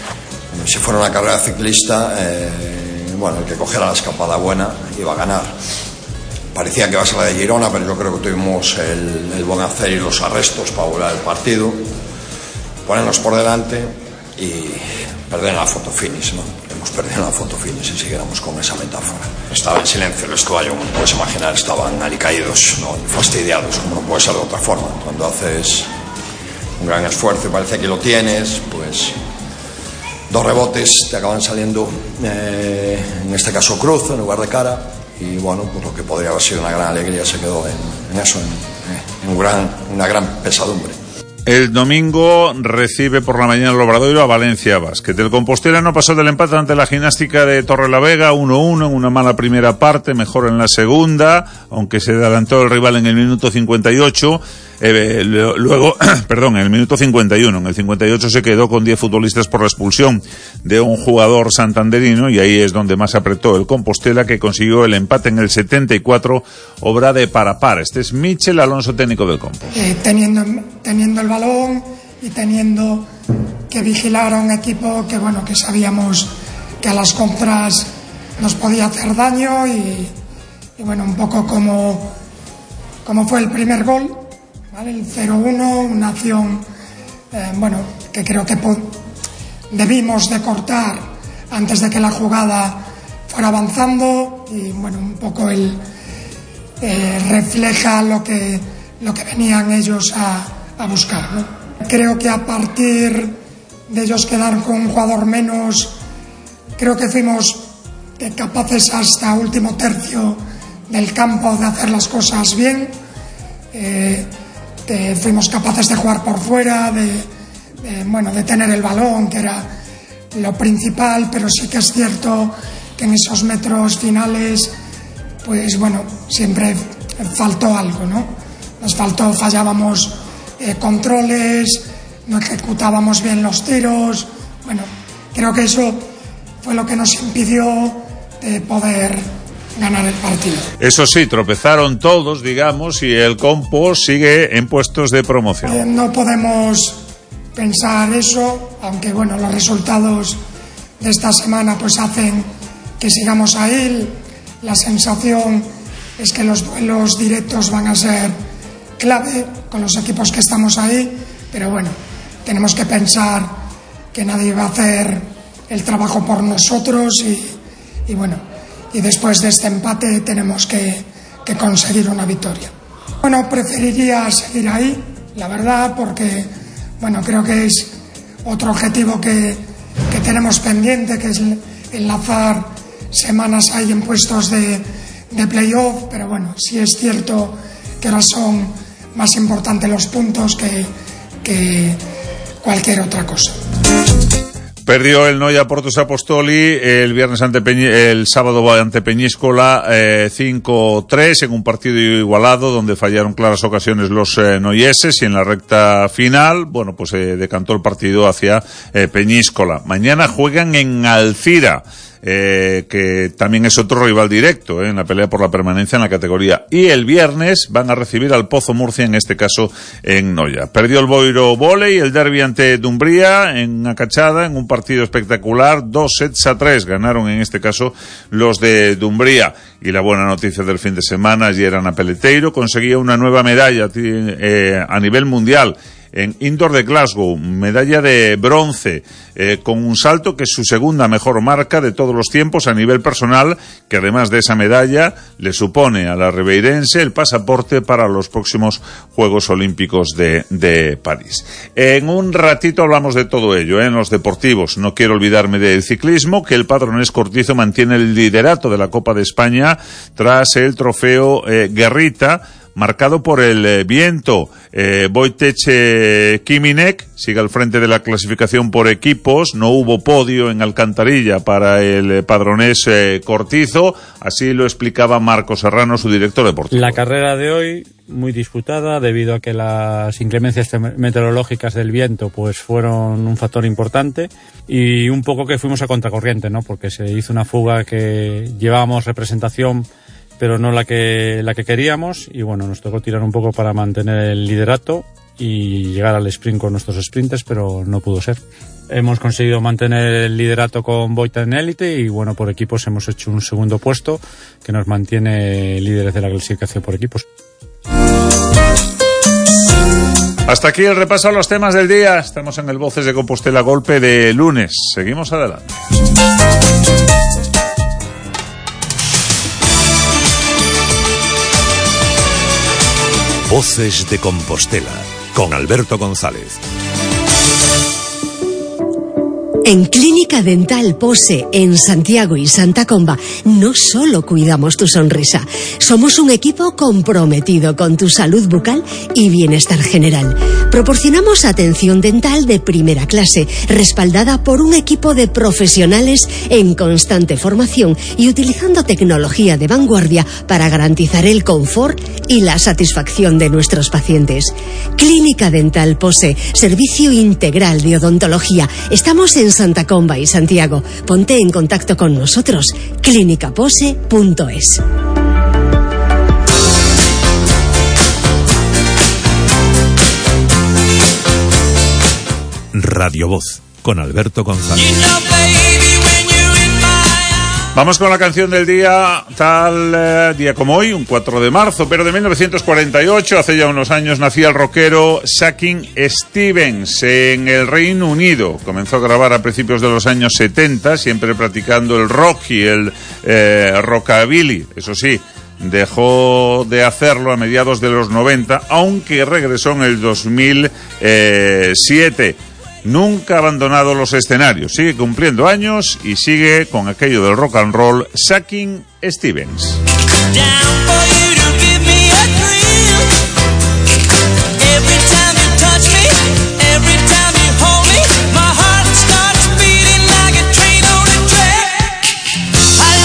si fuera una carrera ciclista, eh, bueno, el que cogiera la escapada buena iba a ganar. Parecía que iba a ser la de Girona, pero yo creo que tuvimos el, el buen hacer y los arrestos para volar el partido, ponernos por delante y perder la foto finish, ¿no? Hemos perdido la foto finish, si siguiéramos con esa metáfora. Estaba en silencio el vestuario, como puedes imaginar, estaban alicaídos, ¿no? Y fastidiados, como no puede ser de otra forma. Cuando haces un gran esfuerzo y parece que lo tienes, pues dos rebotes te acaban saliendo, eh, en este caso cruz en lugar de cara, y bueno, pues lo que podría haber sido una gran alegría se quedó en, en eso, en, en un gran, una gran pesadumbre. El domingo recibe por la mañana el Obradoiro a Valencia Basket. El Compostela no pasó del empate ante la Gimnástica de Torrelavega, uno uno, en una mala primera parte, mejor en la segunda, aunque se adelantó el rival en el minuto cincuenta y ocho. Eh, luego, perdón, en el minuto cincuenta y uno, en el cincuenta y ocho se quedó con diez futbolistas por la expulsión de un jugador santanderino, y ahí es donde más apretó el Compostela, que consiguió el empate en el setenta y cuatro, obra de Parapar. Este es Michel Alonso, técnico del Compost. Eh, teniendo, teniendo el balón y teniendo que vigilar a un equipo que, bueno, que sabíamos que a las contras nos podía hacer daño, y, y bueno, un poco como, como fue el primer gol, ¿vale? El cero uno, una acción eh, bueno, que creo que debimos de cortar antes de que la jugada fuera avanzando, y bueno, un poco el eh, refleja lo que, lo que venían ellos a, a buscar, ¿no? Creo que a partir de ellos quedar con un jugador menos, creo que fuimos capaces hasta último tercio del campo de hacer las cosas bien. eh, que fuimos capaces de jugar por fuera, de, de, bueno, de tener el balón, que era lo principal, pero sí que es cierto que en esos metros finales, pues bueno, siempre faltó algo, ¿no? Nos faltó, fallábamos eh, controles, no ejecutábamos bien los tiros. Bueno, creo que eso fue lo que nos impidió eh, poder ganar el partido. Eso sí, tropezaron todos, digamos, y el Compos sigue en puestos de promoción. Eh, no podemos pensar eso, aunque bueno, los resultados de esta semana pues hacen que sigamos ahí. La sensación es que los duelos directos van a ser clave con los equipos que estamos ahí, pero bueno, tenemos que pensar que nadie va a hacer el trabajo por nosotros y, y bueno, y después de este empate tenemos que, que conseguir una victoria. Bueno, preferiría seguir ahí, la verdad, porque bueno, creo que es otro objetivo que, que tenemos pendiente, que es enlazar semanas ahí en puestos de, de playoff, pero bueno, sí es cierto que ahora son más importantes los puntos que, que cualquier otra cosa. Perdió el Noia Portus Apostoli el viernes ante Peñi, el sábado ante Peñíscola eh, cinco tres en un partido igualado donde fallaron claras ocasiones los eh, noieses y en la recta final, bueno, pues se eh, decantó el partido hacia eh, Peñíscola. Mañana juegan en Alcira. Eh, que también es otro rival directo eh, en la pelea por la permanencia en la categoría, y el viernes van a recibir al Pozo Murcia, en este caso en Noia. Perdió el Boiro Voley el derbi ante Dumbría en Acachada en un partido espectacular, dos sets a tres ganaron en este caso los de Dumbría. Y la buena noticia del fin de semana, Gerana Peleteiro conseguía una nueva medalla eh, a nivel mundial en Indoor de Glasgow, medalla de bronce, eh, con un salto que es su segunda mejor marca de todos los tiempos a nivel personal, que además de esa medalla le supone a la ribeirense el pasaporte para los próximos Juegos Olímpicos de, de París. En un ratito hablamos de todo ello, ¿eh? En los deportivos. No quiero olvidarme del ciclismo, que el Padronés Cortizo mantiene el liderato de la Copa de España tras el trofeo eh, Guerrita, marcado por el eh, viento. eh, Wojtek eh, Kiminek sigue al frente de la clasificación por equipos. No hubo podio en Alcantarilla para el eh, Padronés eh, Cortizo, así lo explicaba Marco Serrano, su director deportivo. La carrera de hoy muy disputada debido a que las inclemencias meteorológicas del viento pues fueron un factor importante, y un poco que fuimos a contracorriente, ¿no? Porque se hizo una fuga que llevábamos representación pero no la que la que queríamos, y bueno, nos tocó tirar un poco para mantener el liderato y llegar al sprint con nuestros sprinters, pero no pudo ser. Hemos conseguido mantener el liderato con Boita en élite, y bueno, por equipos hemos hecho un segundo puesto que nos mantiene líderes de la clasificación por equipos. Hasta aquí el repaso a los temas del día. Estamos en el Voces de Compostela, golpe de lunes. Seguimos adelante. Voces de Compostela, con Alberto González. En Clínica Dental Pose, en Santiago y Santa Comba, no solo cuidamos tu sonrisa, somos un equipo comprometido con tu salud bucal y bienestar general. Proporcionamos atención dental de primera clase, respaldada por un equipo de profesionales en constante formación y utilizando tecnología de vanguardia para garantizar el confort y la satisfacción de nuestros pacientes. Clínica Dental Pose, servicio integral de odontología. Estamos en Santa Comba y Santiago. Ponte en contacto con nosotros. clínica pose punto es. Radio Voz, con Alberto González. Vamos con la canción del día, tal eh, día como hoy, un cuatro de marzo, pero de mil novecientos cuarenta y ocho, hace ya unos años, nacía el rockero Sufjan Stevens en el Reino Unido. Comenzó a grabar a principios de los años setenta, siempre practicando el rock y el eh, rockabilly. Eso sí, dejó de hacerlo a mediados de los noventa, aunque regresó en el dos mil siete. Nunca ha abandonado los escenarios, sigue cumpliendo años y sigue con aquello del rock and roll. Sufjan Stevens. I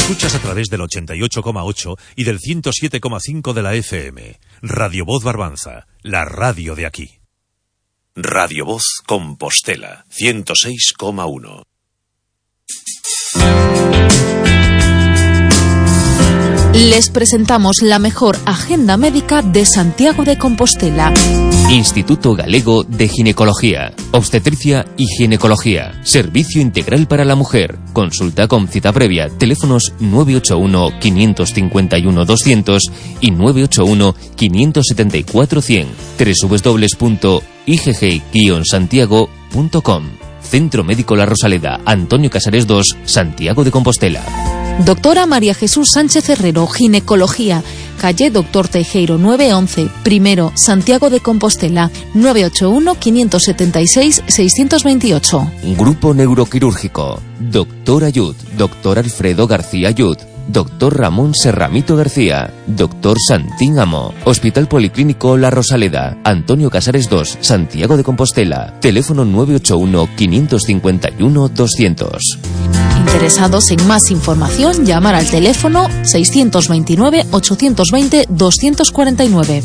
escuchas a través del ochenta y ocho coma ocho y del ciento siete coma cinco de la F M. Radio Voz Barbanza, la radio de aquí. Radio Voz Compostela, ciento seis coma uno. Les presentamos la mejor agenda médica de Santiago de Compostela. Instituto Galego de Ginecología, Obstetricia y Ginecología. Servicio integral para la mujer. Consulta con cita previa. Teléfonos nueve ocho uno, cinco cinco uno, doscientos y nueve ocho uno, cinco siete cuatro, cien. doble u doble u doble u punto i g g guion santiago punto com. Centro Médico La Rosaleda, Antonio Casares dos, Santiago de Compostela. Doctora María Jesús Sánchez Herrero, Ginecología, calle Doctor Teijeiro nueve once, primero, Santiago de Compostela, nueve ocho uno, cinco siete seis, seis dos ocho. Grupo Neuroquirúrgico, Doctor Ayud, Doctor Alfredo García Ayud, Doctor Ramón Serramito García, Doctor Santín Amo, Hospital Policlínico La Rosaleda, Antonio Casares dos, Santiago de Compostela, teléfono nueve ocho uno, cinco cinco uno, doscientos. Interesados en más información, llamar al teléfono seis dos nueve, ocho dos cero, dos cuatro nueve.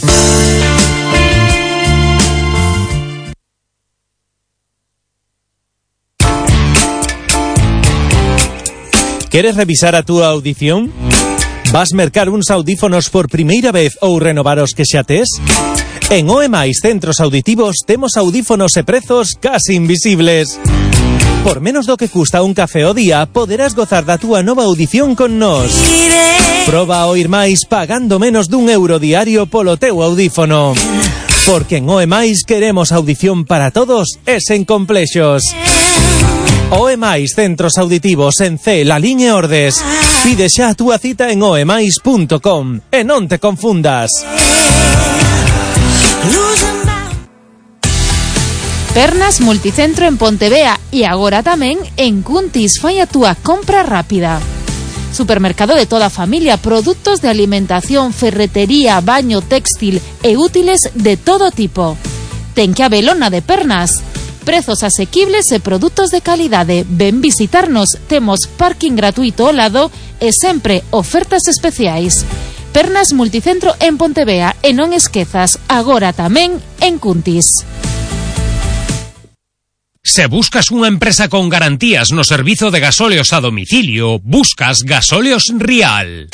Queres revisar a túa audición? Vas mercar uns audífonos por primeira vez ou renovar os que xa tes? En O E Mais Centros Auditivos temos audífonos e prezos casi invisibles. Por menos do que custa un café ao día, poderás gozar da túa nova audición con nós. Proba a oír máis pagando menos dun euro diario polo teu audífono. Porque en O E Mais queremos audición para todos e sen complexos. O E Mais Centros Auditivos en C, Lalín e Ordes. Pide xa a túa cita en o e mais punto com e non te confundas. Pernas Multicentro en Pontevea e agora tamén en Cuntis. Fai a túa compra rápida. Supermercado de toda a familia, produtos de alimentación, ferretería, baño, textil e útiles de todo tipo. Ten que habelona de Pernas. Prezos asequibles e produtos de calidade. Ven visitarnos, temos parking gratuito ao lado e sempre ofertas especiais. Pernas Multicentro en Pontevea e non esquezas, agora tamén en Cuntis. Se buscas unha empresa con garantías no servizo de gasóleos a domicilio, buscas Gasóleos Rial.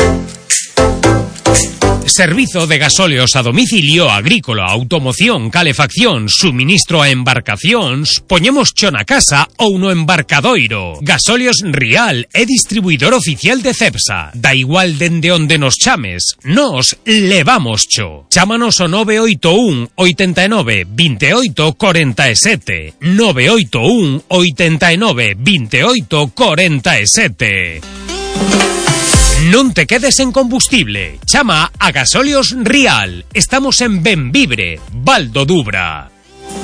Servizo de gasóleos a domicilio, agrícola, automoción, calefacción, suministro a embarcacións, poñemos cho na casa ou no embarcadoiro. Gasóleos Rial é distribuidor oficial de Cepsa. Da igual dende onde nos chames, nos levamos cho. Chámanos o nove oito un, oito nove, dos oito, cuatro sete. nove oito un, oito nove, dos oito, cuatro sete. Non te quedes en combustible. Chama a Gasóleos Rial. Estamos en Benvibre, Val do Dubra.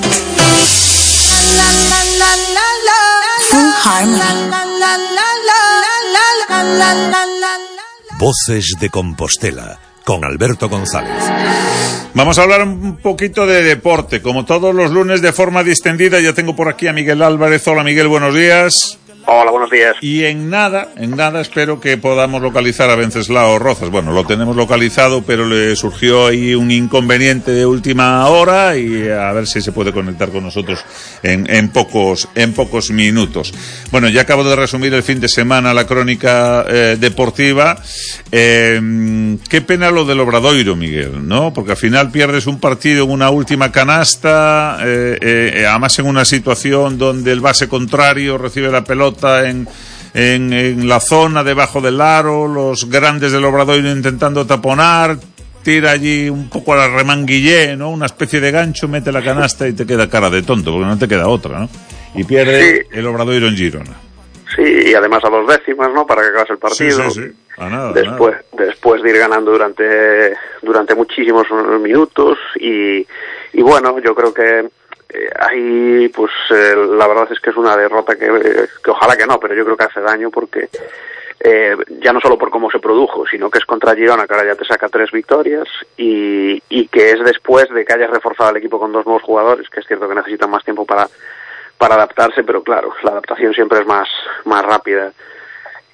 Voces de Compostela, con Alberto González. Vamos a hablar un poquito de deporte, como todos los lunes de forma distendida. Ya tengo por aquí a Miguel Álvarez. Hola Miguel, buenos días. Hola, buenos días. Y en nada, en nada espero que podamos localizar a Venceslao Rozas. Bueno, lo tenemos localizado, pero le surgió ahí un inconveniente de última hora y a ver si se puede conectar con nosotros en, en pocos en pocos minutos. Bueno, ya acabo de resumir el fin de semana la crónica eh, deportiva. Eh, qué pena lo del Obradoiro, Miguel, ¿no? Porque al final pierdes un partido en una última canasta, eh, eh, además en una situación donde el base contrario recibe la pelota En, en, en la zona debajo del aro, los grandes del Obradoiro intentando taponar, tira allí un poco a la remanguillé, ¿no? Una especie de gancho, mete la canasta y te queda cara de tonto, porque no te queda otra, ¿no? Y pierde sí. el Obradoiro en Girona. Sí, y además a dos décimas, ¿no? Para que acabase el partido. Sí, sí, sí. A nada, después, a nada. después de ir ganando durante, durante muchísimos minutos y, y bueno, yo creo que Eh, ahí pues eh, la verdad es que es una derrota que, eh, que ojalá que no, pero yo creo que hace daño porque eh, ya no solo por cómo se produjo, sino que es contra Girona, que ahora ya te saca tres victorias y, y que es después de que hayas reforzado el equipo con dos nuevos jugadores, que es cierto que necesitan más tiempo para, para adaptarse, pero claro, la adaptación siempre es más, más rápida.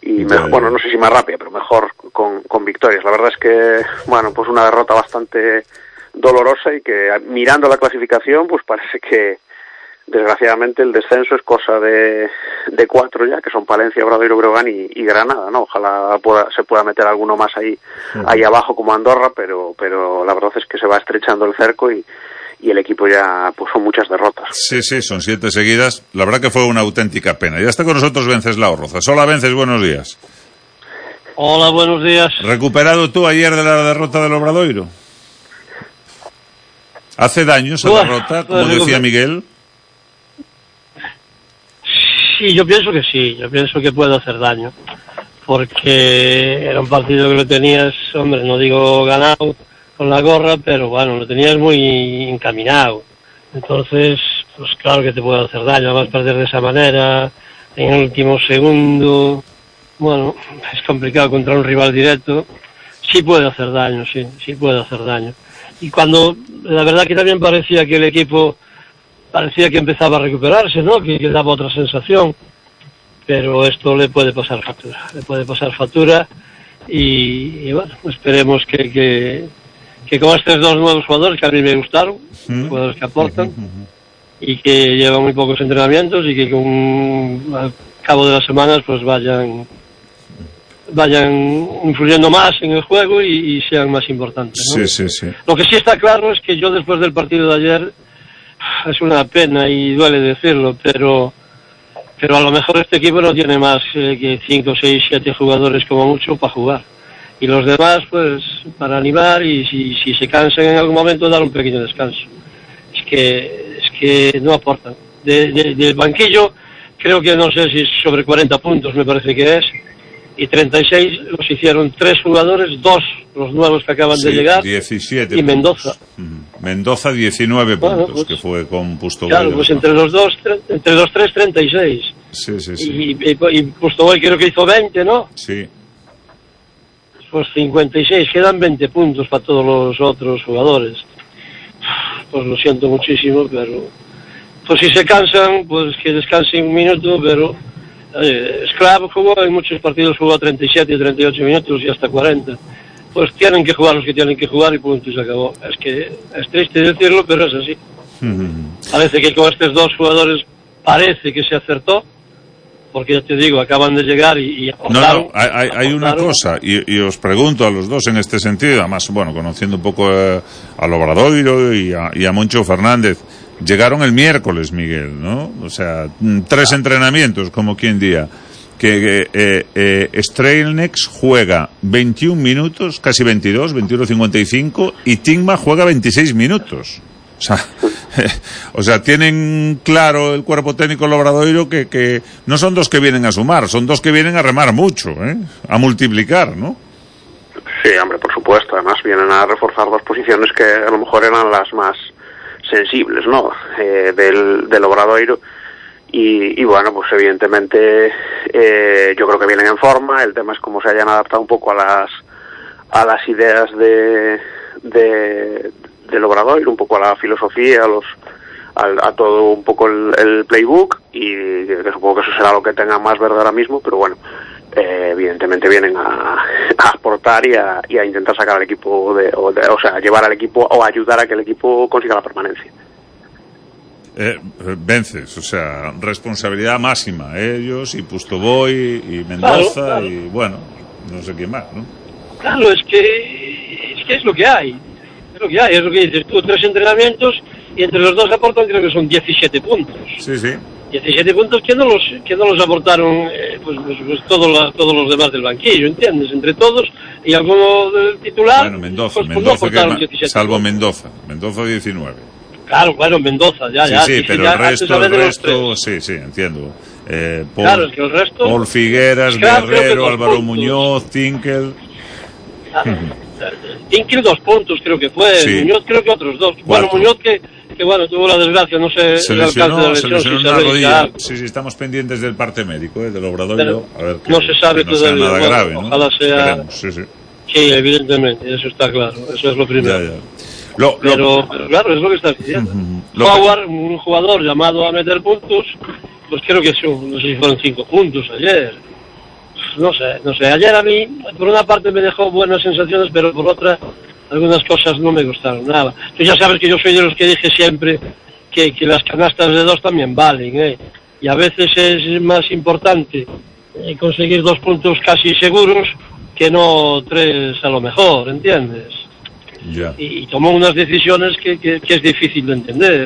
y mejor, bueno, no sé si más rápida, pero mejor con, con victorias. La verdad es que, bueno, pues una derrota bastante dolorosa y que mirando la clasificación, pues parece que desgraciadamente el descenso es cosa de, de cuatro ya, que son Palencia, Obradoiro, Breogán y, y Granada, ¿no? Ojalá pueda, se pueda meter alguno más ahí, uh-huh. ahí abajo como Andorra, pero, pero la verdad es que se va estrechando el cerco y, y el equipo ya, pues son muchas derrotas. Sí, sí, son siete seguidas. La verdad que fue una auténtica pena. Ya está con nosotros Venceslao Rozas. Hola, Vences, buenos días. Hola, buenos días. ¿Recuperado tú ayer de la derrota del Obradoiro? ¿Hace daño esa Uf, derrota, como decía recuper... Miguel? Sí, yo pienso que sí, yo pienso que puede hacer daño, porque era un partido que lo tenías, hombre, no digo ganado con la gorra, pero bueno, lo tenías muy encaminado. Entonces, pues claro que te puede hacer daño, además perder de esa manera, en el último segundo, bueno, es complicado contra un rival directo, sí puede hacer daño, sí, sí puede hacer daño. Y cuando, la verdad que también parecía que el equipo, parecía que empezaba a recuperarse, ¿no? Que, que daba otra sensación, pero esto le puede pasar factura, le puede pasar factura y, y bueno, esperemos que, que, que con estos dos nuevos jugadores que a mí me gustaron, ¿Mm? jugadores que aportan ¿Mm? y que llevan muy pocos entrenamientos y que con, al cabo de las semanas pues vayan vayan influyendo más en el juego y, y sean más importantes, ¿no? Sí, sí, sí. Lo que sí está claro es que yo después del partido de ayer, es una pena y duele decirlo, pero pero a lo mejor este equipo no tiene más eh, que cinco, seis, siete jugadores como mucho para jugar. Y los demás, pues, para animar y si, si se cansan en algún momento, dar un pequeño descanso. Es que es que no aportan. De, de, del banquillo, creo que no sé si sobre cuarenta puntos me parece que es, y treinta y seis los hicieron tres jugadores, dos los nuevos que acaban sí, de llegar, diecisiete y Mendoza. Uh-huh. Mendoza diecinueve bueno, puntos, pues, que fue con Pustovoy. Claro, pues entre los dos, entre los tres, treinta y seis. Sí, sí, sí. Y, y, y Pustovoy creo que hizo veinte, ¿no? Sí. Pues cincuenta y seis, quedan veinte puntos para todos los otros jugadores. Pues lo siento muchísimo, pero pues si se cansan, pues que descansen un minuto, pero eh, Scrab jugó en muchos partidos, jugó a treinta y siete y treinta y ocho minutos y hasta cuarenta. Pues tienen que jugar los que tienen que jugar y punto, y se acabó. Es que es triste decirlo, pero es así. Mm-hmm. Parece que con estos dos jugadores parece que se acertó, porque ya te digo, acaban de llegar y, y aportaron. No, no, hay, hay una cosa, y, y os pregunto a los dos en este sentido, además, bueno, conociendo un poco eh, al Obradoiro y a, y a Moncho Fernández, llegaron el miércoles, Miguel, ¿no? O sea, tres ah. entrenamientos, como quien día. Que eh, eh, Strelnex juega veintiún minutos, casi veintidós, veintiuno cincuenta y cinco, y Tingma juega veintiséis minutos. O sea, eh, o sea, tienen claro el cuerpo técnico del Obradoiro que, que no son dos que vienen a sumar, son dos que vienen a remar mucho, ¿eh? A multiplicar, ¿no? Sí, hombre, por supuesto. Además vienen a reforzar dos posiciones que a lo mejor eran las más sensibles, ¿no? Eh, del, del Obradoiro. Y, y bueno, pues evidentemente eh, yo creo que vienen en forma. El tema es cómo se hayan adaptado un poco a las a las ideas de, de del Obradoiro, un poco a la filosofía, a los a, a todo un poco el, el playbook, y que supongo que eso será lo que tengan más verde ahora mismo, pero bueno, eh, evidentemente vienen a, a aportar y a, y a intentar sacar al equipo de o, de, o sea, llevar al equipo o ayudar a que el equipo consiga la permanencia. Eh, Vences, o sea, responsabilidad máxima, ellos y Pustovoy y Mendoza, claro, claro. Y bueno, no sé quién más, ¿no? Claro, es que, es que es lo que hay, es lo que hay, es lo que dices tú, tres entrenamientos y entre los dos aportan, creo que son diecisiete puntos. Sí, sí. diecisiete puntos que no los que no los aportaron eh, pues, pues, pues todos, la, todos los demás del banquillo, ¿entiendes? Entre todos y alguno del titular. Bueno, Mendoza, pues, Mendoza pues no que, salvo puntos. Mendoza, Mendoza diecinueve. Claro, bueno, Mendoza, ya, sí, ya. Sí, sí, pero ya, el resto, el resto, sí, sí, entiendo. Eh, Paul, claro, es que el resto... Paul Figueras, claro, Guerrero, Álvaro puntos. Muñoz, Tinkel... Claro. Tinkel dos puntos creo que fue, sí. Muñoz creo que otros dos. Cuatro. Bueno, Muñoz que, que bueno, tuvo la desgracia, no sé se el lesionó, alcance de la se lesión. lesionó Si una se rodilla. Sí, sí, estamos pendientes del parte médico, ¿eh? Del Obradoiro. A ver que, no se sabe que no sea todavía. nada Bueno, grave, ¿no? Ojalá sea... Esperemos, sí, sí. Sí, evidentemente, eso está claro, eso es lo primero. Ya, ya. Lo, pero, lo... pero claro, es lo que estás diciendo. Lo... Howard, un jugador llamado a meter puntos, pues creo que son, no sé si fueron cinco puntos ayer. no sé, no sé. Ayer a mí, por una parte me dejó buenas sensaciones, pero por otra, algunas cosas no me gustaron nada. Tú ya sabes que yo soy de los que dije siempre que, que las canastas de dos también valen, ¿eh? Y a veces es más importante eh, conseguir dos puntos casi seguros que no tres a lo mejor, ¿entiendes? Ya. Y, y tomó unas decisiones que, que, que es difícil de entender.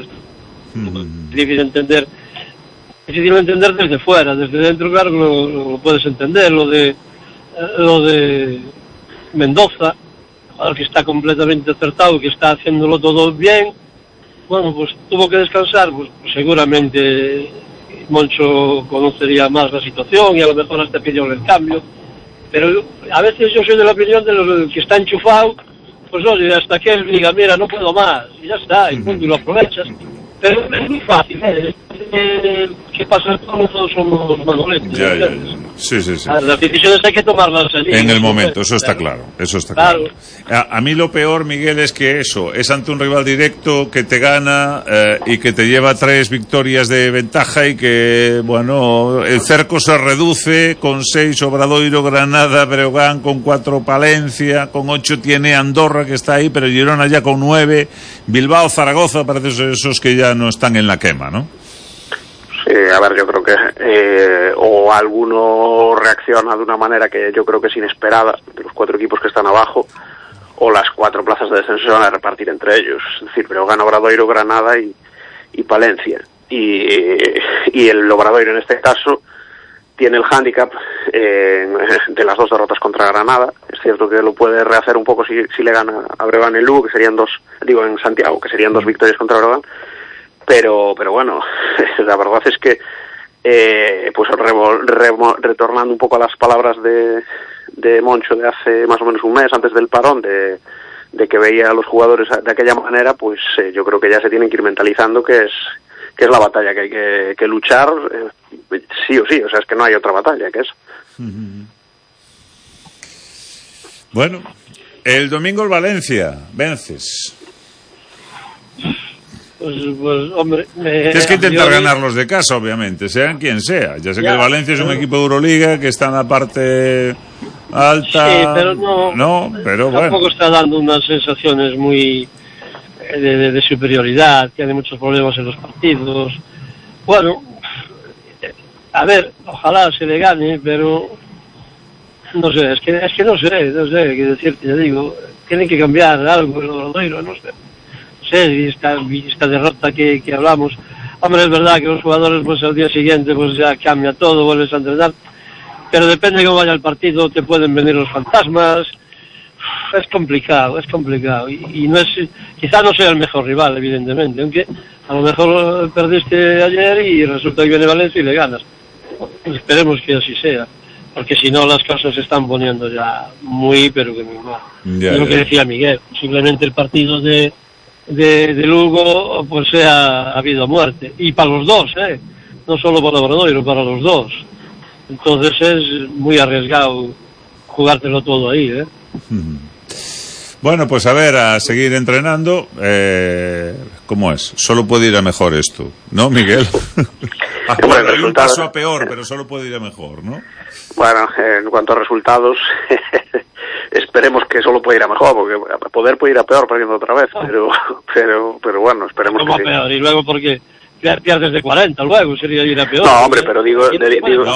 Mm. Difícil de entender. Difícil de entender desde fuera, desde dentro, claro, lo, lo puedes entender. Lo de lo de Mendoza, que está completamente acertado, que está haciéndolo todo bien. Bueno, pues tuvo que descansar, pues, pues seguramente Moncho conocería más la situación y a lo mejor hasta pidió el cambio. Pero a veces yo soy de la opinión de los que está enchufado, pues oye, hasta que él diga, mira, no puedo más, y ya está, y punto, y lo aprovechas. Pero es muy fácil, ¿eh? Eh, ¿Qué pasa? Todos somos manoletes. Ya, ya, ya. Sí, sí, sí. Las decisiones hay que tomarlas en el momento, eso está claro. Eso está claro. claro. A, a mí lo peor, Miguel, es que eso, es ante un rival directo que te gana eh, y que te lleva tres victorias de ventaja y que, bueno, el cerco se reduce con seis Obradoiro, Granada, Breogán, con cuatro Palencia, con ocho tiene Andorra, que está ahí, pero Girona ya con nueve, Bilbao, Zaragoza, parece ser esos que ya no están en la quema, ¿no? Sí, a ver, yo creo que eh, o alguno reacciona de una manera que yo creo que es inesperada de los cuatro equipos que están abajo, o las cuatro plazas de descenso se van a repartir entre ellos. Es decir, Breogán, Obradoiro, Granada y, y Palencia. Y, y el Obradoiro en este caso tiene el hándicap eh, de las dos derrotas contra Granada. Es cierto que lo puede rehacer un poco si, si le gana a Breogán en Lugo, que serían dos, digo en Santiago, que serían dos victorias contra Breogán. Pero, pero bueno, la verdad es que, eh, pues remo, remo, retornando un poco a las palabras de, de Moncho de hace más o menos un mes, antes del parón, de, de que veía a los jugadores de aquella manera, pues eh, yo creo que ya se tienen que ir mentalizando que es, que es la batalla que hay que, que luchar, eh, sí o sí, o sea, es que no hay otra batalla que es. Bueno, el domingo el Valencia, vences. Pues, pues hombre... Me, Tienes que intentar yo, ganarlos de casa, obviamente, sean quien sea. Ya sé ya, que el Valencia es un pero, equipo de Euroliga, que está en la parte alta... Sí, pero no... No, pero tampoco bueno. está dando unas sensaciones muy... De, de, de superioridad, tiene muchos problemas en los partidos. Bueno, a ver, ojalá se le gane, pero... No sé, es que, es que no sé, no sé qué decirte, ya digo. Tienen que cambiar algo el Obradoiro, no sé. Sí, esta, esta derrota que, que hablamos. Hombre, es verdad que los jugadores pues al día siguiente pues ya cambia todo, vuelves a entrenar, pero depende de cómo vaya el partido, te pueden venir los fantasmas. Es complicado, es complicado y, y no es, quizá no sea el mejor rival, evidentemente, aunque a lo mejor perdiste ayer y resulta que viene Valencia y le ganas. Esperemos que así sea, porque si no las cosas se están poniendo ya muy, pero que muy mal. Ya, es lo ya. que decía Miguel, posiblemente el partido de De, de Lugo pues sea habido muerte y para los dos, eh no solo para Obradoiro, para los dos. Entonces es muy arriesgado jugártelo todo ahí, eh Bueno, pues a ver, a seguir entrenando. eh, ¿Cómo es? Solo puede ir a mejor esto, ¿no, Miguel? Ah, bueno, hay un paso a peor, pero solo puede ir a mejor, ¿no? Bueno, eh, en cuanto a resultados esperemos que solo pueda ir a mejor, porque a poder puede ir a peor perdiendo otra vez, pero pero pero bueno, esperemos ¿Cómo que a peor? sí. Y luego porque pierdes de cuarenta luego sería ir a peor. No, hombre, pero digo, de, digo No,